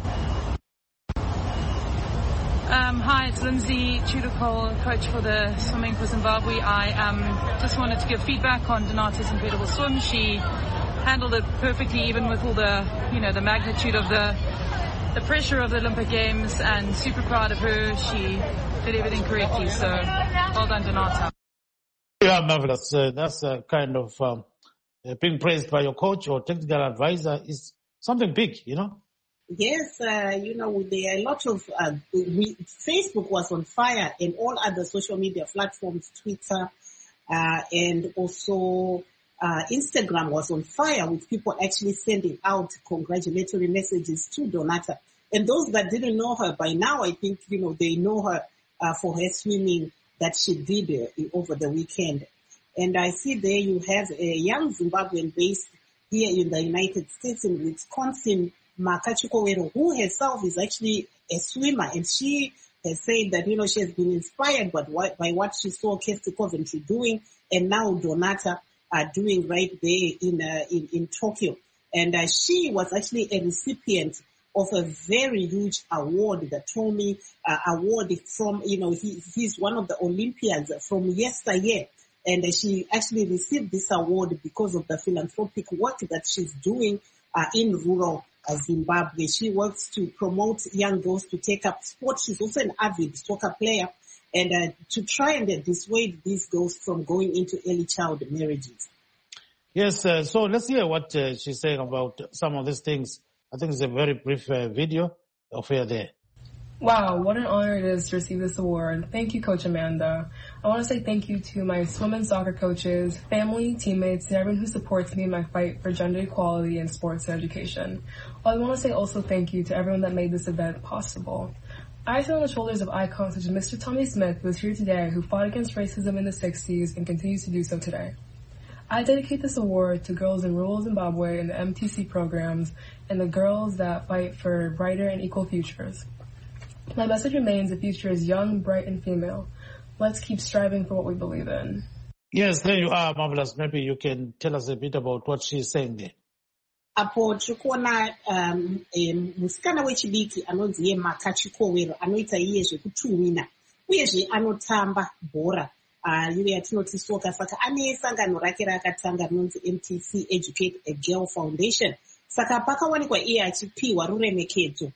Um, hi, it's Lindsay Tudor-Cole, coach for the swimming for Zimbabwe. I um, just wanted to give feedback on Donata's incredible swim. She handled it perfectly, even with all the, you know, the magnitude of the the pressure of the Olympic Games, and super proud of her. She did everything correctly, so well done, Donata. Yeah, marvelous. Uh, that's uh, kind of um, uh, being praised by your coach or technical advisor is something big, you know? Yes, uh, you know, there are a lot of, uh, we, Facebook was on fire and all other social media platforms, Twitter, uh, and also uh, Instagram was on fire with people actually sending out congratulatory messages to Donata. And those that didn't know her by now, I think, you know, they know her uh, for her swimming that she did uh, over the weekend. And I see there you have a young Zimbabwean based here in the United States in Wisconsin, Makachukowero, who herself is actually a swimmer, and she has said that, you know, she has been inspired by what, by what she saw Kirsty Coventry doing, and now Donata are doing right there in, uh, in, in Tokyo. And uh, she was actually a recipient of a very huge award, the Tommy uh, Award from, you know, he, he's one of the Olympians from yesteryear. And uh, she actually received this award because of the philanthropic work that she's doing uh, in rural uh, Zimbabwe. She works to promote young girls to take up sport. She's also an avid soccer player, and uh, to try and uh, dissuade these girls from going into early child marriages. Yes, uh, so let's hear what uh, she's saying about some of these things. I think it's a very brief uh, video of her there. Wow, what an honor it is to receive this award. Thank you, Coach Amanda. I want to say thank you to my swim and soccer coaches, family, teammates, and everyone who supports me in my fight for gender equality in sports and education. I want to say also thank you to everyone that made this event possible. I sit on the shoulders of icons such as Mister Tommy Smith, who is here today, who fought against racism in the sixties and continues to do so today. I dedicate this award to girls in rural Zimbabwe in the M T C programs and the girls that fight for brighter and equal futures. My message remains: the future is young, bright, and female. Let's keep striving for what we believe in. Yes, there you are, Marvelous. Maybe you can tell us a bit about what she's saying there. Apo tikuona um, um, musikana wechidiki anonzi Makachukowero anoita iye zvekutuwina uyezve anotamba bhora uh, iye yatinoti soka, saka ane sangano rake rakatanga rinonzi M T C Educate a Girl Foundation. Saka pakawanikwa iye achipiwa ruremekedzo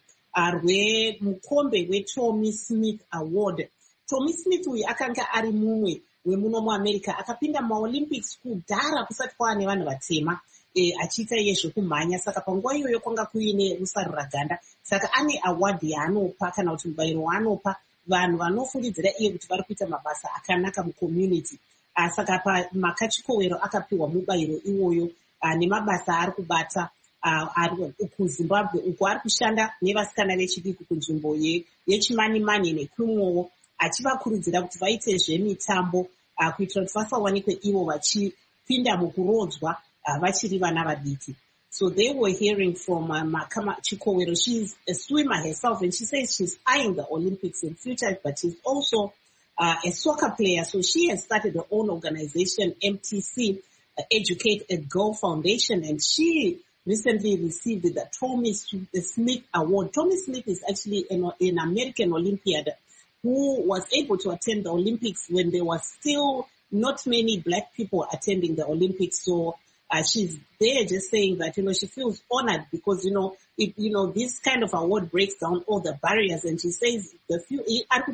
rwemukombe weTommy Smith Award. Tommy Smith uyu akanga ari mumwe wemuno muAmerica, akapinda muOlympics kudhara kusati kwaane vanhu vatema e, achiita iye zvekumhanya. Saka panguva iyoyo kwanga kuine rusarura ganda, saka ane award yaanopa kana kuti mubayiro waanopa vanhu vanofungidzira iye kuti vari kuita mabasa akanaka mucommunity. Saka paMakachukowero akapiwa mubayiro iwoyo nemabasa ari kubata ari kuZimbabwe uko ari kushanda nevasikana vechidiki kunzvimbo yechimanimani nekumwewo, achivakurudzira kuti vaite zvemitambo kuitira kuti vasawanikwe ivo vachipinda mukurodzwa vachiri vana vadiki. So they were hearing from uh, Makama Chikowero. She's a swimmer herself, and she says she's eyeing the Olympics in future, but she's also uh, a soccer player. So she has started her own organization, M T C, uh, Educate a Girl Foundation, and she recently received the Tommy Smith Award. Tommy Smith is actually an, an American Olympiad who was able to attend the Olympics when there was still not many black people attending the Olympics. So uh, she's there just saying that, you know, she feels honored because, you know, it, you know, this kind of award breaks down all the barriers. And she says the few,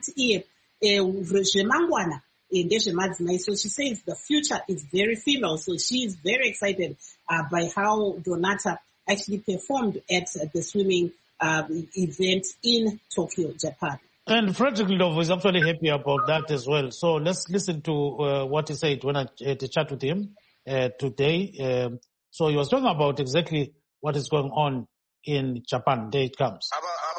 so she says the future is very female. So she is very excited uh, by how Donata actually performed at uh, the swimming um, event in Tokyo, Japan. And Frederick Love is actually happy about that as well. So let's listen to uh, what he said when I had a chat with him uh, today. Um, so he was talking about exactly what is going on in Japan. There it comes.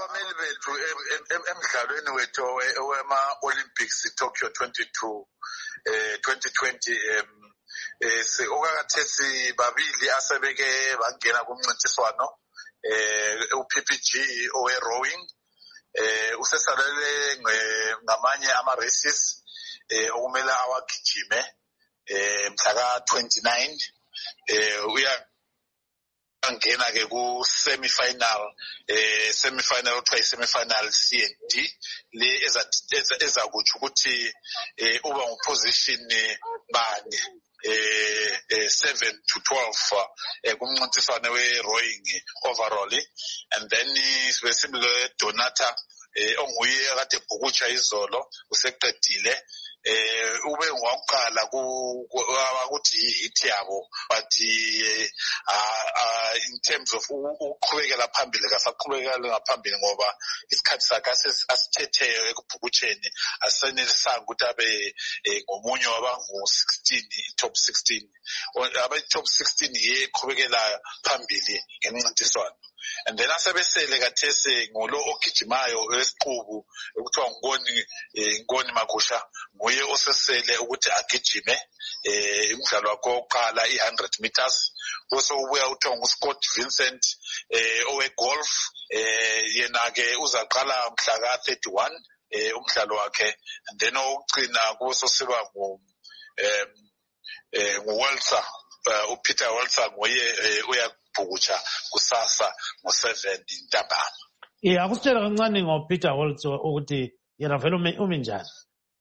Emdlalweni wethu wema-Olympics Tokyo twenty-two twenty twenty um okakathesi babili asebeke bangena kumncintiswano u-P P G owe-rowing usesalele ngamanye ama-races okumele awagijime mhla ka twenty-nine uya angena ke ku semi-final eh semi-final okuthiwa semi-final C and D le ezakuthi ukuthi eh uba nguposition bani eh seven to twelve eh kumncintiswane we-rowing overall, and then sibesimile Donata eh onguye kade bhukutsha izolo useqedile eh ube ngwakuqala ukuthi hit yabo, but uh in terms of ukuqhubekela phambili kasaqhubekela ngaphambili ngoba isikhathi sakhe asithethe ekubhukutsheni asenelisanga ukuthi abe ngomunye wabangu sixteen top sixteen abe top sixteen yeqhubekela phambili ngencintiswano. And then asebesele kathese ngolo ogijimayo wesiqubu ukuthiwa ngoni ngoni Magusha nguye osesele ukuthi agijime eh umdlalo wakhe oqala i one hundred meters. Also ubuya uthiwa nguScott Vincent eh owe golf eh yena ke uzaqala mhla ka thirty-one eh umdlalo wakhe, and then ogcina kuso siba ngu em eh nguWelsa uPeter Welsa nguye uya bhukutsha kusasa ngo seven intambama. Yeah, akusitshela kancane ngoPeter Welsa ukuthi yena vele umi njani.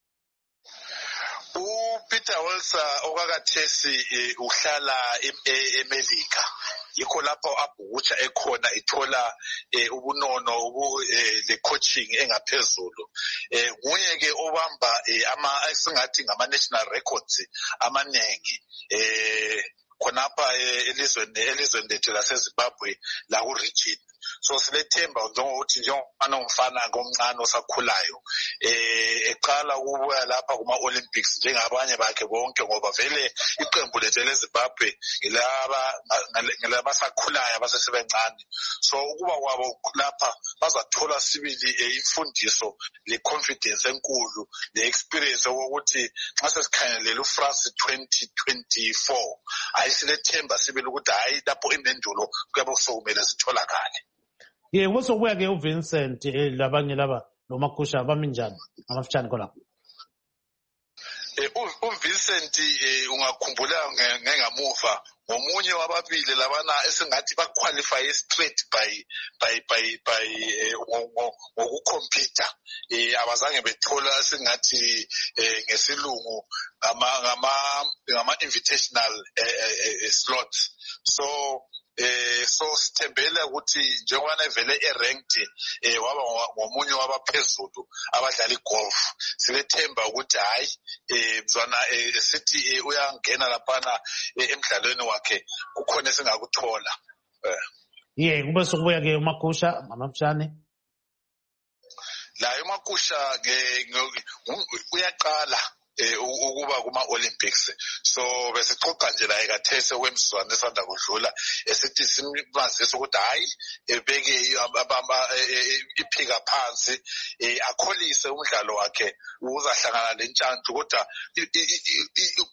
uPeter Welsa okakathesi uhlala eMelika, yikho lapho abhukutsha ekhona ithola ubunono le coaching engaphezulu. Nguye ke obamba ama esingathi ngama national records amanengi eh khonapha elizweni elizweni lethu laseZimbabwe la ku region. So silethemba njengokuthi njengomfana umfana ngomncane osakhulayo eh eqala ukubuya lapha kuma Olympics njengabanye bakhe bonke, ngoba vele iqembu lethu leZimbabwe ngilaba ngilaba sakhulayo abasesebencane. So ukuba kwabo lapha bazathola sibili imfundiso le confidence enkulu le experience ukuthi nxa sesikhangelela uFrance twenty twenty-four ayisilethemba sibili ukuthi hayi lapho imendulo kuyabe sokumele sitholakale. Yeah, what's over ke uVincent labanye laba noMagusha bami njani amafutshane khona? Eh uVincent ungakhumbula ngengamuva ngomunye wababili labana esingathi ba qualify straight by by by by ngokucompete eh abazange bethola singathi ngesilungu ngama ngama ngama invitational slots. So eh so sithembele ukuthi njengoba vele eranked eh waba ngomunye wabaphezulu abadlala igolf, silethemba ukuthi hayi eh mzwana sithi uyangena lapha emidlalweni wakhe kukhona singakuthola. Yeah, kube sokubuya ke uMagusha amafutshane la uMagusha ke uyaqala ukuba kuma Olympics. So besixoxa nje la ekathese kwemsizwane esanda kudlula esithi simazisa ukuthi hayi ebeke abamba iphika phansi akholise umdlalo wakhe uzahlangana lentshanthu, kodwa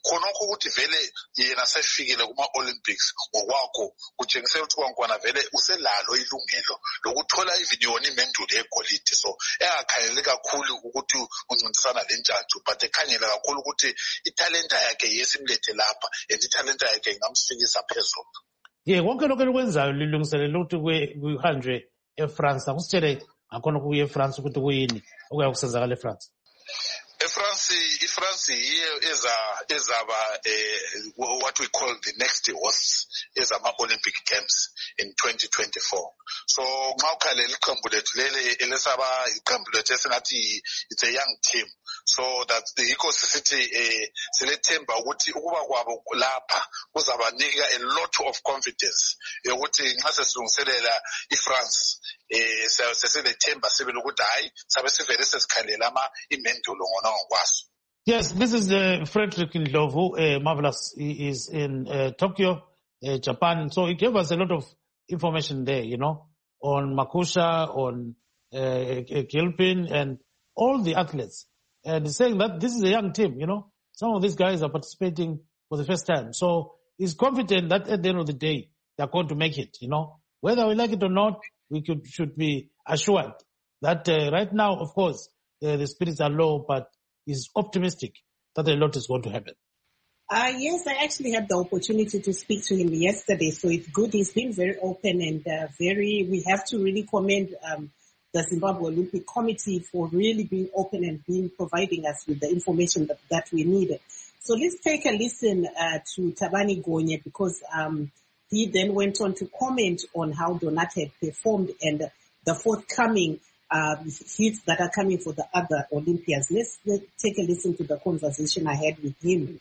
khonokho ukuthi vele yena sefikile kuma-Olympics ngokwakho kutshengisela ukuthi kwankwana vele uselalo ilungelo lokuthola even yona imendulo yegolide. So engakhangeleli kakhulu ukuthi uncintisana le ntshantshu, but ekhangela kakhulu ukuthi italenta yakhe yesimlethe lapha and italenta yakhe ingamfikisa phezulu. Ye konke lokho elikwenzayo lilungiselela ukuthi kuhanjwe eFrance. Akusitshele ngakhona kuye eFrance ukuthi kuyini okuya kusenzakala eFrance. eFrance iFrance yiyo eza ezaba eh, what we call the next host ezama Olympic Games in twenty twenty-four. So nxa ukhalela iqembu lethu lele elesaba iqembu lethu esingathi it's a young team, so that the ecosystem eh selethemba ukuthi ukuba kwabo lapha kuzabanika a lot of confidence yokuthi nxa sesilungiselela iFrance eh sesilethemba sibele ukuthi hayi sabe sivele sesikhalela ama imendulo ngona ngokwaso. Yes, this is uh, Frederick Ndlovu, uh, Marvelous. He is in uh, Tokyo, uh, Japan. So he gave us a lot of information there, you know, on Makusha, on uh, Gilpin, and all the athletes. And he's saying that this is a young team, you know. Some of these guys are participating for the first time. So he's confident that at the end of the day, they're going to make it, you know. Whether we like it or not, we could, should be assured that uh, right now, of course, uh, the spirits are low, but is optimistic that a lot is going to happen. Uh, yes, I actually had the opportunity to speak to him yesterday, so it's good. He's been very open and uh, very, we have to really commend um, the Zimbabwe Olympic Committee for really being open and being providing us with the information that, that we needed. So let's take a listen uh, to Tabani Gonye, because um, he then went on to comment on how Donata had performed and the forthcoming Uh, hits that are coming for the other Olympians. Let's, let's take a listen to the conversation I had with him.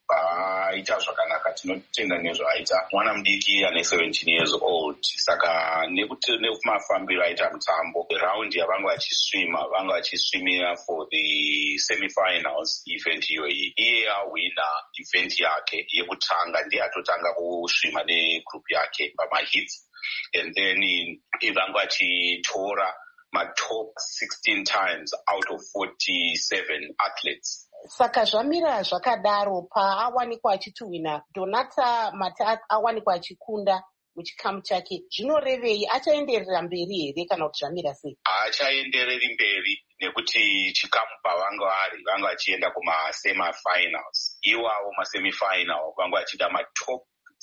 Aita zvakanaka tinotenda nezvaita mwana mudiki ane seventeen years old saka nekumafambiro aita mutambo raundi yavanga vachiswima vanga vachiswimira for the semi-finals event iyoyi iye awina event yake yekutanga ndiye atotanga kusvima negroup yake pamahits, and then ivanga vachitora my top sixteen times out of forty-seven athletes. Saka zvamira zvakadaro paawanikwa achituwina Donata Mata awanikwa achikunda muchikamu chake, zvinorevei? Achaenderera mberi here kana kuti zvamira sei? Achaendereri mberi nekuti chikamu pavanga vari vanga vachienda kuma-semi-finals. Iwavo ma-semi-final vanga vachida ma-top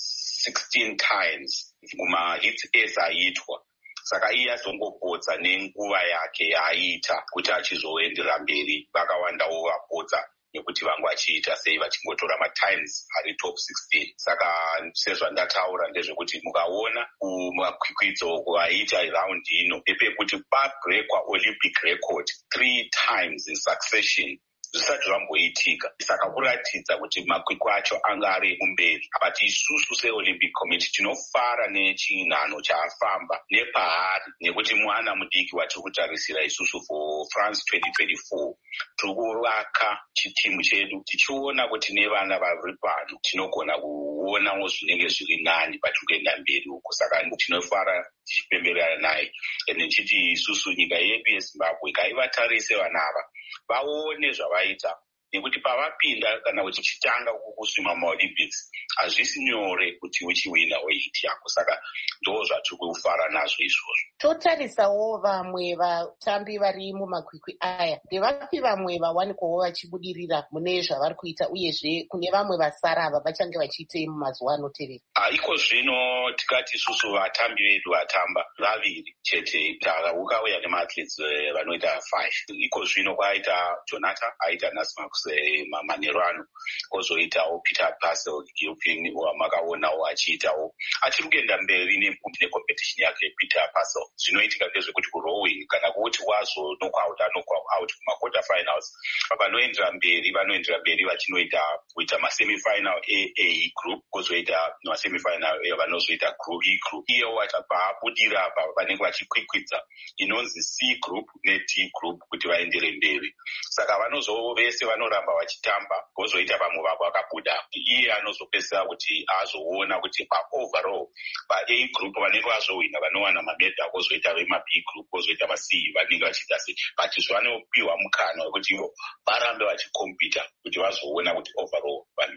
sixteen times kuma-hits ezaitwa. Saka iye azongopodza nenguva yake yaaiita kuti achizoendera mberi. Vakawandawo vapodza nekuti vanga vachiita sei vachingotora matimes ari top sixteen. Saka sezvandataura ndezvekuti mukaona kumakwikwidzo kwaiita raundi ino ndepekuti pabrekwa Olympic record three times in succession zvisati zvamboitika. Saka kuratidza kuti makwikwi acho anga ari kumberi. But isusu seOlympic Committee tinofara nechinhano chaafamba nepaari nekuti mwana mudiki watiri kutarisira isusu for France twenty twenty-four. Tiri kuvaka chitimu chedu tichiona kuti nevana vari pano tinogona kuonawo zvinenge zviri nani patiri kuenda mberi uko. Saka tinofara tichipemberera naye ende nchiti isusu nyika yedu yeZimbabwe ngaivatarise vana ava vaone zvavaita, nekuti pavapinda kana uchichitanga kusvima maOlympics hazvisi nyore kuti uchiwina weight yako. Saka ndo zvatiri kufara nazvo izvozvo. Totarisawo vamwe vatambi vari mumakwikwi aya, ndevapi vamwe vawanikwawo vachibudirira mune zvavari kuita, uyezve kune vamwe vasara ava vachange vachiitei mumazuva anotevera? Iko zvino tikati isusu vatambi vedu vatamba vaviri chete, ukauya nemaathletes vanoita five. Iko zvino kwaita Donata, aita Nasimakus Manerano, kozoitawo Peter Pasel Gilpin wamakaonawo achiitawo achiri kuenda mberi necompetition yake Peter Pasel. Zvinoitika ndezvekuti kurowing kana kuti wazo knockout knockout kumaquarter finals vanoendera mberi vanoendera mberi vachinoita kuita masemi-final A group kozoita masemi-final vanozoita group E group. Iyo vachapabudira vanenge vachikwikwidza inonzi C group ne-D group kuti vaendere mberi. Saka vanozo vese vanoramba vachitamba kozoita vamwe vavo vakabuda. Iye anozopesa kuti azoona kuti pa-overall pa-A group vanenge vazowina vanowana mamedha, kozoita vema-B group kozoita ma-C vanenge vachiita sei, but zvanopiwa mukana wekuti varambe vachikompita kuti vazoona kuti overall vanhu vese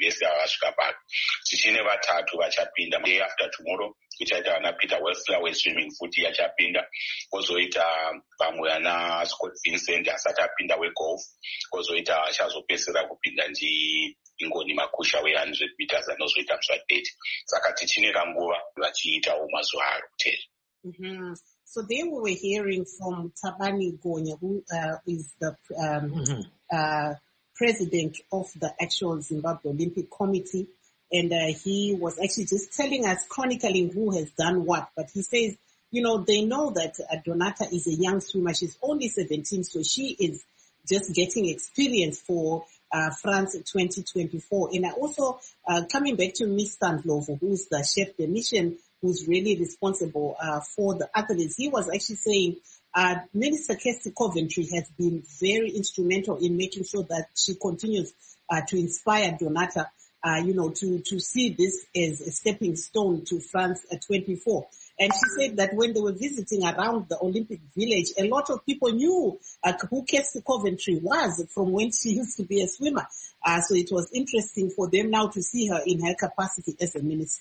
vasvika pano. Tichine vatatu vachapinda day after tomorrow. Kuchaita vana Peter Welsler weswimming futi achapinda. Kozoita vamwe vana Scott Vincent asati apinda wegolf. Kozoita achazopedzisira kupinda ndi Ingoni Makusha we one hundred meters anozoita muzvathirty. Saka tichine kanguva vachiitawo mazuva ari kutera. Mm-hmm. So there we were hearing from Thabani Gonya, who uh, is the um, mm-hmm. uh, president of the actual Zimbabwe Olympic Committee. And uh, he was actually just telling us, chronicling who has done what. But he says, you know, they know that uh, Donata is a young swimmer. She's only seventeen, so she is just getting experience for uh, France twenty twenty-four. And I also, uh, coming back to Mister Ndlovu, who's the chef de mission, who's really responsible uh, for the athletes, he was actually saying uh, Minister Kirsty Coventry has been very instrumental in making sure that she continues uh, to inspire Donata. Uh, you know, to, to see this as a stepping stone to France at twenty-four. And she said that when they were visiting around the Olympic Village, a lot of people knew uh, who Kirsty Coventry was from when she used to be a swimmer. Uh, so it was interesting for them now to see her in her capacity as a minister.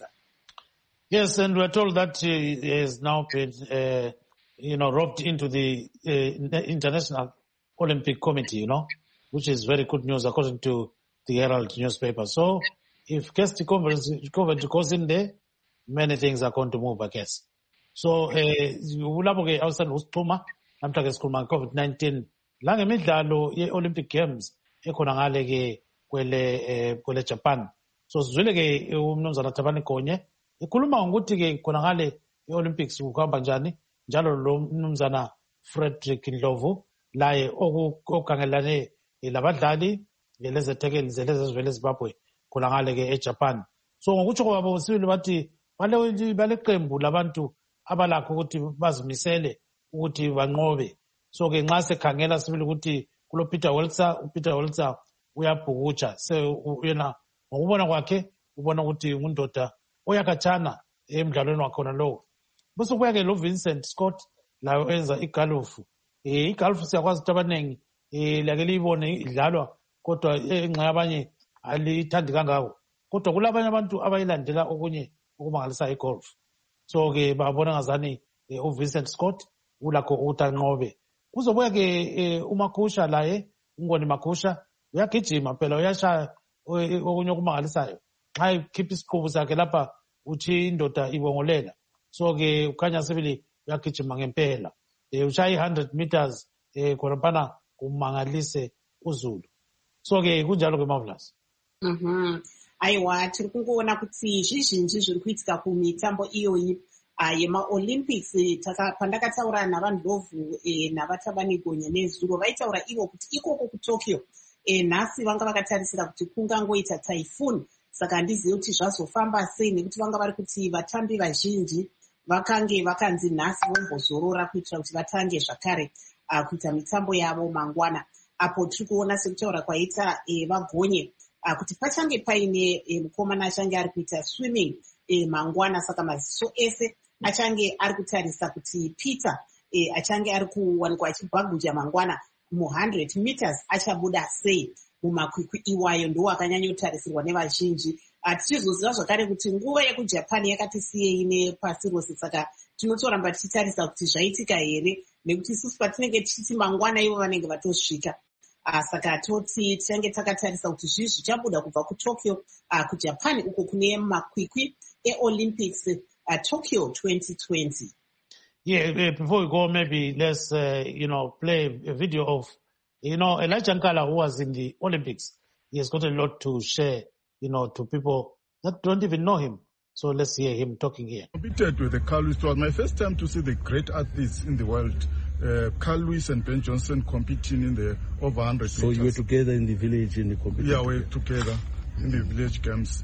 Yes, and we're told that she has now been, uh, you know, roped into the uh, International Olympic Committee, you know, which is very good news according to the Herald newspaper. So if Kirsty Coventry goes in there, many things are going to move, I guess. So, ulapho ke awusanda usixhuma namhla ke sikhuluma COVID nineteen la ngemidlalo ye-Olympic Games ekhona ngale ke kwele kwele Japan. So sizwile ke umnumzana Thabani Gonye ikhuluma ngokuthi ke khona ngale e-Olympics ukuhamba njani, njalo lo mnumzana Frederick Ndlovu laye okukhangelane labadlali lezethekeli zelezizwe Zimbabwe khona ngale ke eJapan. So ngokutsho kwabo sibili bathi bale bale qembu labantu abalakho ukuthi bazimisele ukuthi banqobe. So ke nxa sekhangela sibili ukuthi kulo Peter Welsler, uPeter Welsler uyabhukutsha. So yena ngokubona kwakhe ubona ukuthi ungundoda oyakhatshana emidlalweni wakhona lowo. Bese kuya ke lo Vincent Scott layo enza igolf. Eh igolf siyakwazi ukuthi abanengi eh lake libone idlalwa kodwa engxa yabanye alithandi kangako. Kodwa kulabanye abantu abayilandela okunye ukumangalisa igolf. So ke babona ngazani u Vincent Scott ulakho utanqobe. Kuzobuya ke uMakusha laye, Ingoni Makusha uyagijima phela uyasha okunye okumangalisayo. Xa ikhipha isiqhubu sakhe lapha uthi indoda ibongolela. So ke ukhanya sibili uyagijima ngempela. Eh ushaya one hundred meters eh khona phana kumangalise uZulu. So ke kunjalo ke Marvelous. Mhm. Aiwa tiri kungoona kuti zvizhinji zviri kuitika kumitambo iyoyi yema-Olympics. Pandakataura navaNdlovu navaThabani Gonye neZulu vaitaura ivo kuti ikoko kuTokyo nhasi vanga vakatarisira kuti kungangoita typhoon. Saka handizivi kuti zvazofamba sei nekuti vanga vari kuti vatambi vazhinji vakange vakanzi nhasi vombozorora kuitira kuti vatange zvakare kuita mitambo yavo mangwana. Apo tiri kuona sekutaura kwaita vaGonye kuti pachange paine mukomana achange ari kuita swimming mangwana. Saka maziso ese achange ari kutarisa kuti Peter achange ari kuwanikwa achibhaguja mangwana mu one hundred meters achabuda sei mumakwikwi iwayo. Ndo akanyanyotarisirwa nevazhinji. Tichizoziva zvakare kuti nguva yekuJapan yakati siyei nepasi rose. Saka tinotoramba tichitarisa kuti zvaitika here, nekuti isusu patinenge tichiti mangwana ivo vanenge vatosvika. Uh, saka toti tichange takatarisa kuti zvii zvichabuda kubva kuTokyo uh, kuJapan uko kune makwikwi e-Olympics uh, Tokyo twenty twenty. Yeah, before we go, maybe let's uh, you know play a video of you know Elijah Nkala, who was in the Olympics. He has got a lot to share, you know, to people that don't even know him. So let's hear him talking here. I competed with the Carl Lewis. It was my first time to see the great athletes in the world. Uh, Carl Lewis and Ben Johnson competing in the over one hundred so meters. So you were together in the village in the competition? Yeah, we were together in the village games.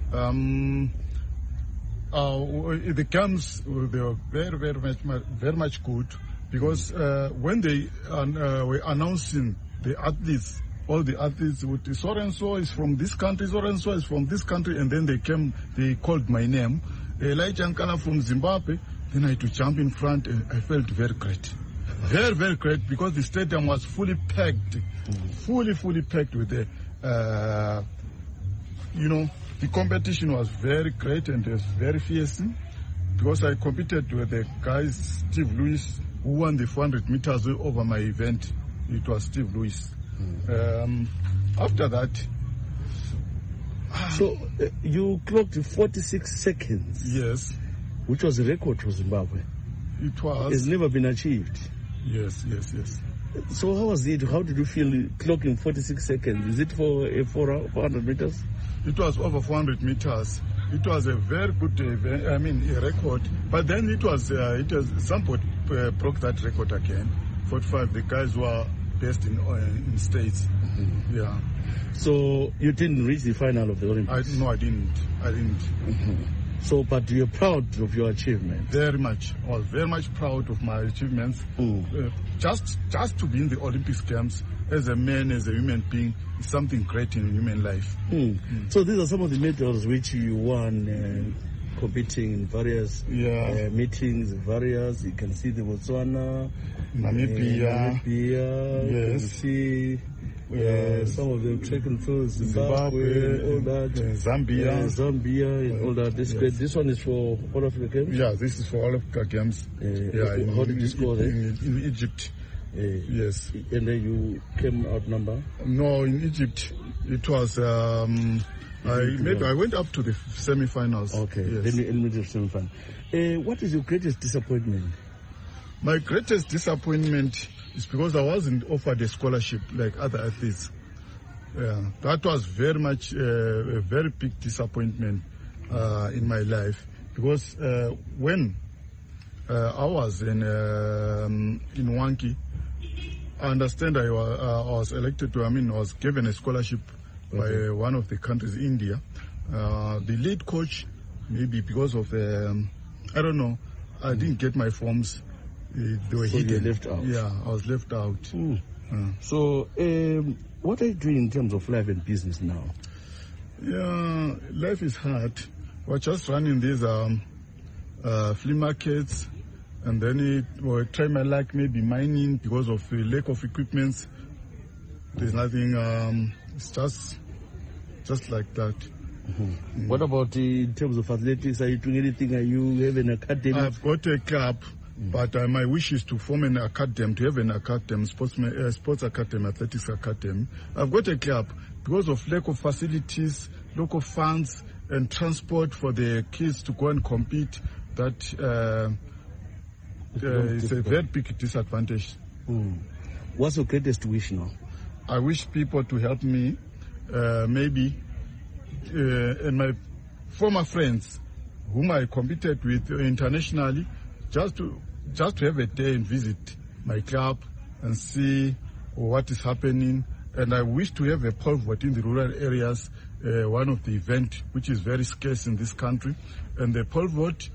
Um, uh, the games, they were very, very much, very much good because uh, when they uh, were announcing the athletes, all the athletes would, so and so is from this country, so and so is from this country, and then they came, they called my name, Elijah Nkala from Zimbabwe. Then I had to jump in front, and I felt very great. Very, very great because the stadium was fully packed, fully, fully packed with the, uh, you know, the competition was very great and it was very fierce because I competed with the guys, Steve Lewis, who won the four hundred meters over my event. It was Steve Lewis. Mm. Um, after that... So uh, you clocked forty-six seconds. Yes. Which was a record for Zimbabwe. It was. It's never been achieved. Yes, yes, yes. So how was it? How did you feel clocking forty-six seconds? Is it for a four hundred meters? It was over four hundred meters. It was a very good, uh, I mean, a record. But then it was, uh, it was somebody uh, broke that record again. forty-five, the guys were best in uh, in states. Mm-hmm. Yeah. So you didn't reach the final of the Olympics? I, no, I didn't. I didn't. Mm-hmm. So, but you're proud of your achievement? Very much. I was very much proud of my achievements. Mm. Uh, just, just to be in the Olympics Games as a man, as a human being, is something great in human life. Mm. Mm. So these are some of the medals which you won uh, competing in various yeah. uh, meetings, various. You can see the Botswana, Namibia, uh, Namibia. Yes. You can see uh, some of them track and field, Zimbabwe, Zimbabwe, all that, uh, Zambia, uh, Zambia, and all that. This, yes. this one is for All Africa Games. Yeah, this is for All Africa Games. Uh, yeah, in, how did you score there? In, in Egypt. Uh, yes. And then you came out number? No, in Egypt it was. Um, I maybe I went up to the semi-finals. Okay, yes. Then you eliminated semi-final. Uh, what is your greatest disappointment? My greatest disappointment is because I wasn't offered a scholarship like other athletes. Yeah, that was very much uh, a very big disappointment uh, in my life because uh, when uh, I was in um, in Wanki, I understand I was, uh, I was elected to. I mean, I was given a scholarship by okay. uh, one of the countries, India. Uh, the lead coach, maybe because of um, I don't know, I didn't get my forms. Uh, they were so hidden. You left out. Yeah, I was left out. Mm. Uh. So, um, what are you doing in terms of life and business now? Yeah, life is hard. We're just running these um, uh, flea markets, and then it, well, try my luck maybe mining because of the lack of equipment. There's nothing. Um, it's just, just like that. Mm-hmm. Mm. What about uh, in terms of athletics? Are you doing anything? Are you have an academy? I've got a club. Mm. But uh, my wish is to form an academy, to have an academy, sports, uh, sports academy, athletics academy. I've got a club because of lack of facilities, lack of funds, and transport for the kids to go and compete. That uh, uh, is a very big disadvantage. Mm. What's your greatest wish now? I wish people to help me, uh, maybe, uh, and my former friends, whom I competed with internationally. Just to just to have a day and visit my club and see what is happening. And I wish to have a pole vault in the rural areas, uh, one of the event which is very scarce in this country. And the pole vault,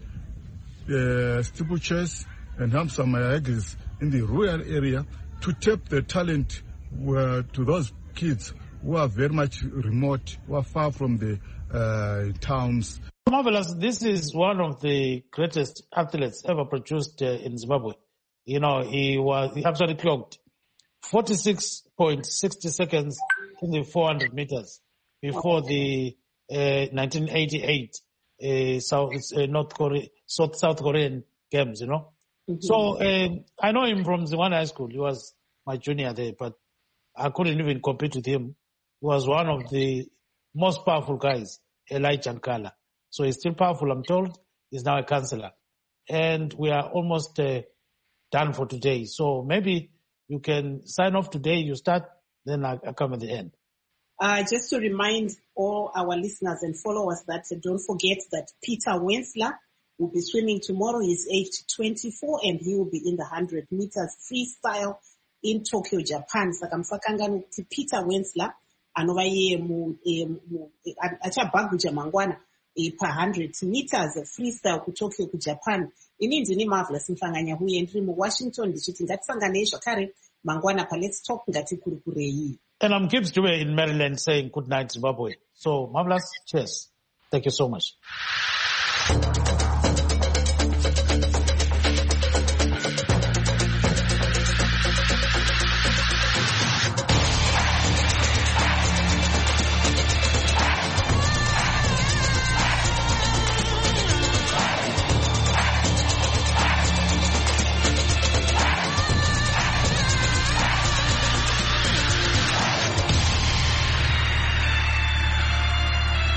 uh, steeplechase, and help some agriculture in the rural area to tap the talent uh, to those kids who are very much remote, who are far from the uh, towns. Marvelous. This is one of the greatest athletes ever produced uh, in Zimbabwe. You know, he was he actually clocked forty-six point six zero seconds in the four hundred meters before the uh, nineteen eighty-eight uh, South uh, North Korea South South Korean Games. You know, mm-hmm. so uh, I know him from Zimbabwe High School. He was my junior there, but I couldn't even compete with him. He was one of the most powerful guys, Elijah Nkala. So he's still powerful, I'm told. He's now a councillor. And we are almost uh, done for today. So maybe you can sign off today. You start, then I, I come at the end. Uh, just to remind all our listeners and followers that uh, don't forget that Peter Wensler will be swimming tomorrow. He's aged twenty-four and he will be in the one hundred meters freestyle in Tokyo, Japan. Saka mfakangano kuti Peter Wensler anova iye mu achabhaguja mangwana per one hundred meters freestyle ku Tokyo ku Japan. Ini ndini Marvelous Mhlanganya huye ndiri mu Washington ndichiti ngatisanganei zvakare mangwana pa Let's Talk ngatikurukurei. And I'm Gibbs Dube in Maryland saying good night Zimbabwe. So Marvelous, cheers. Thank you so much.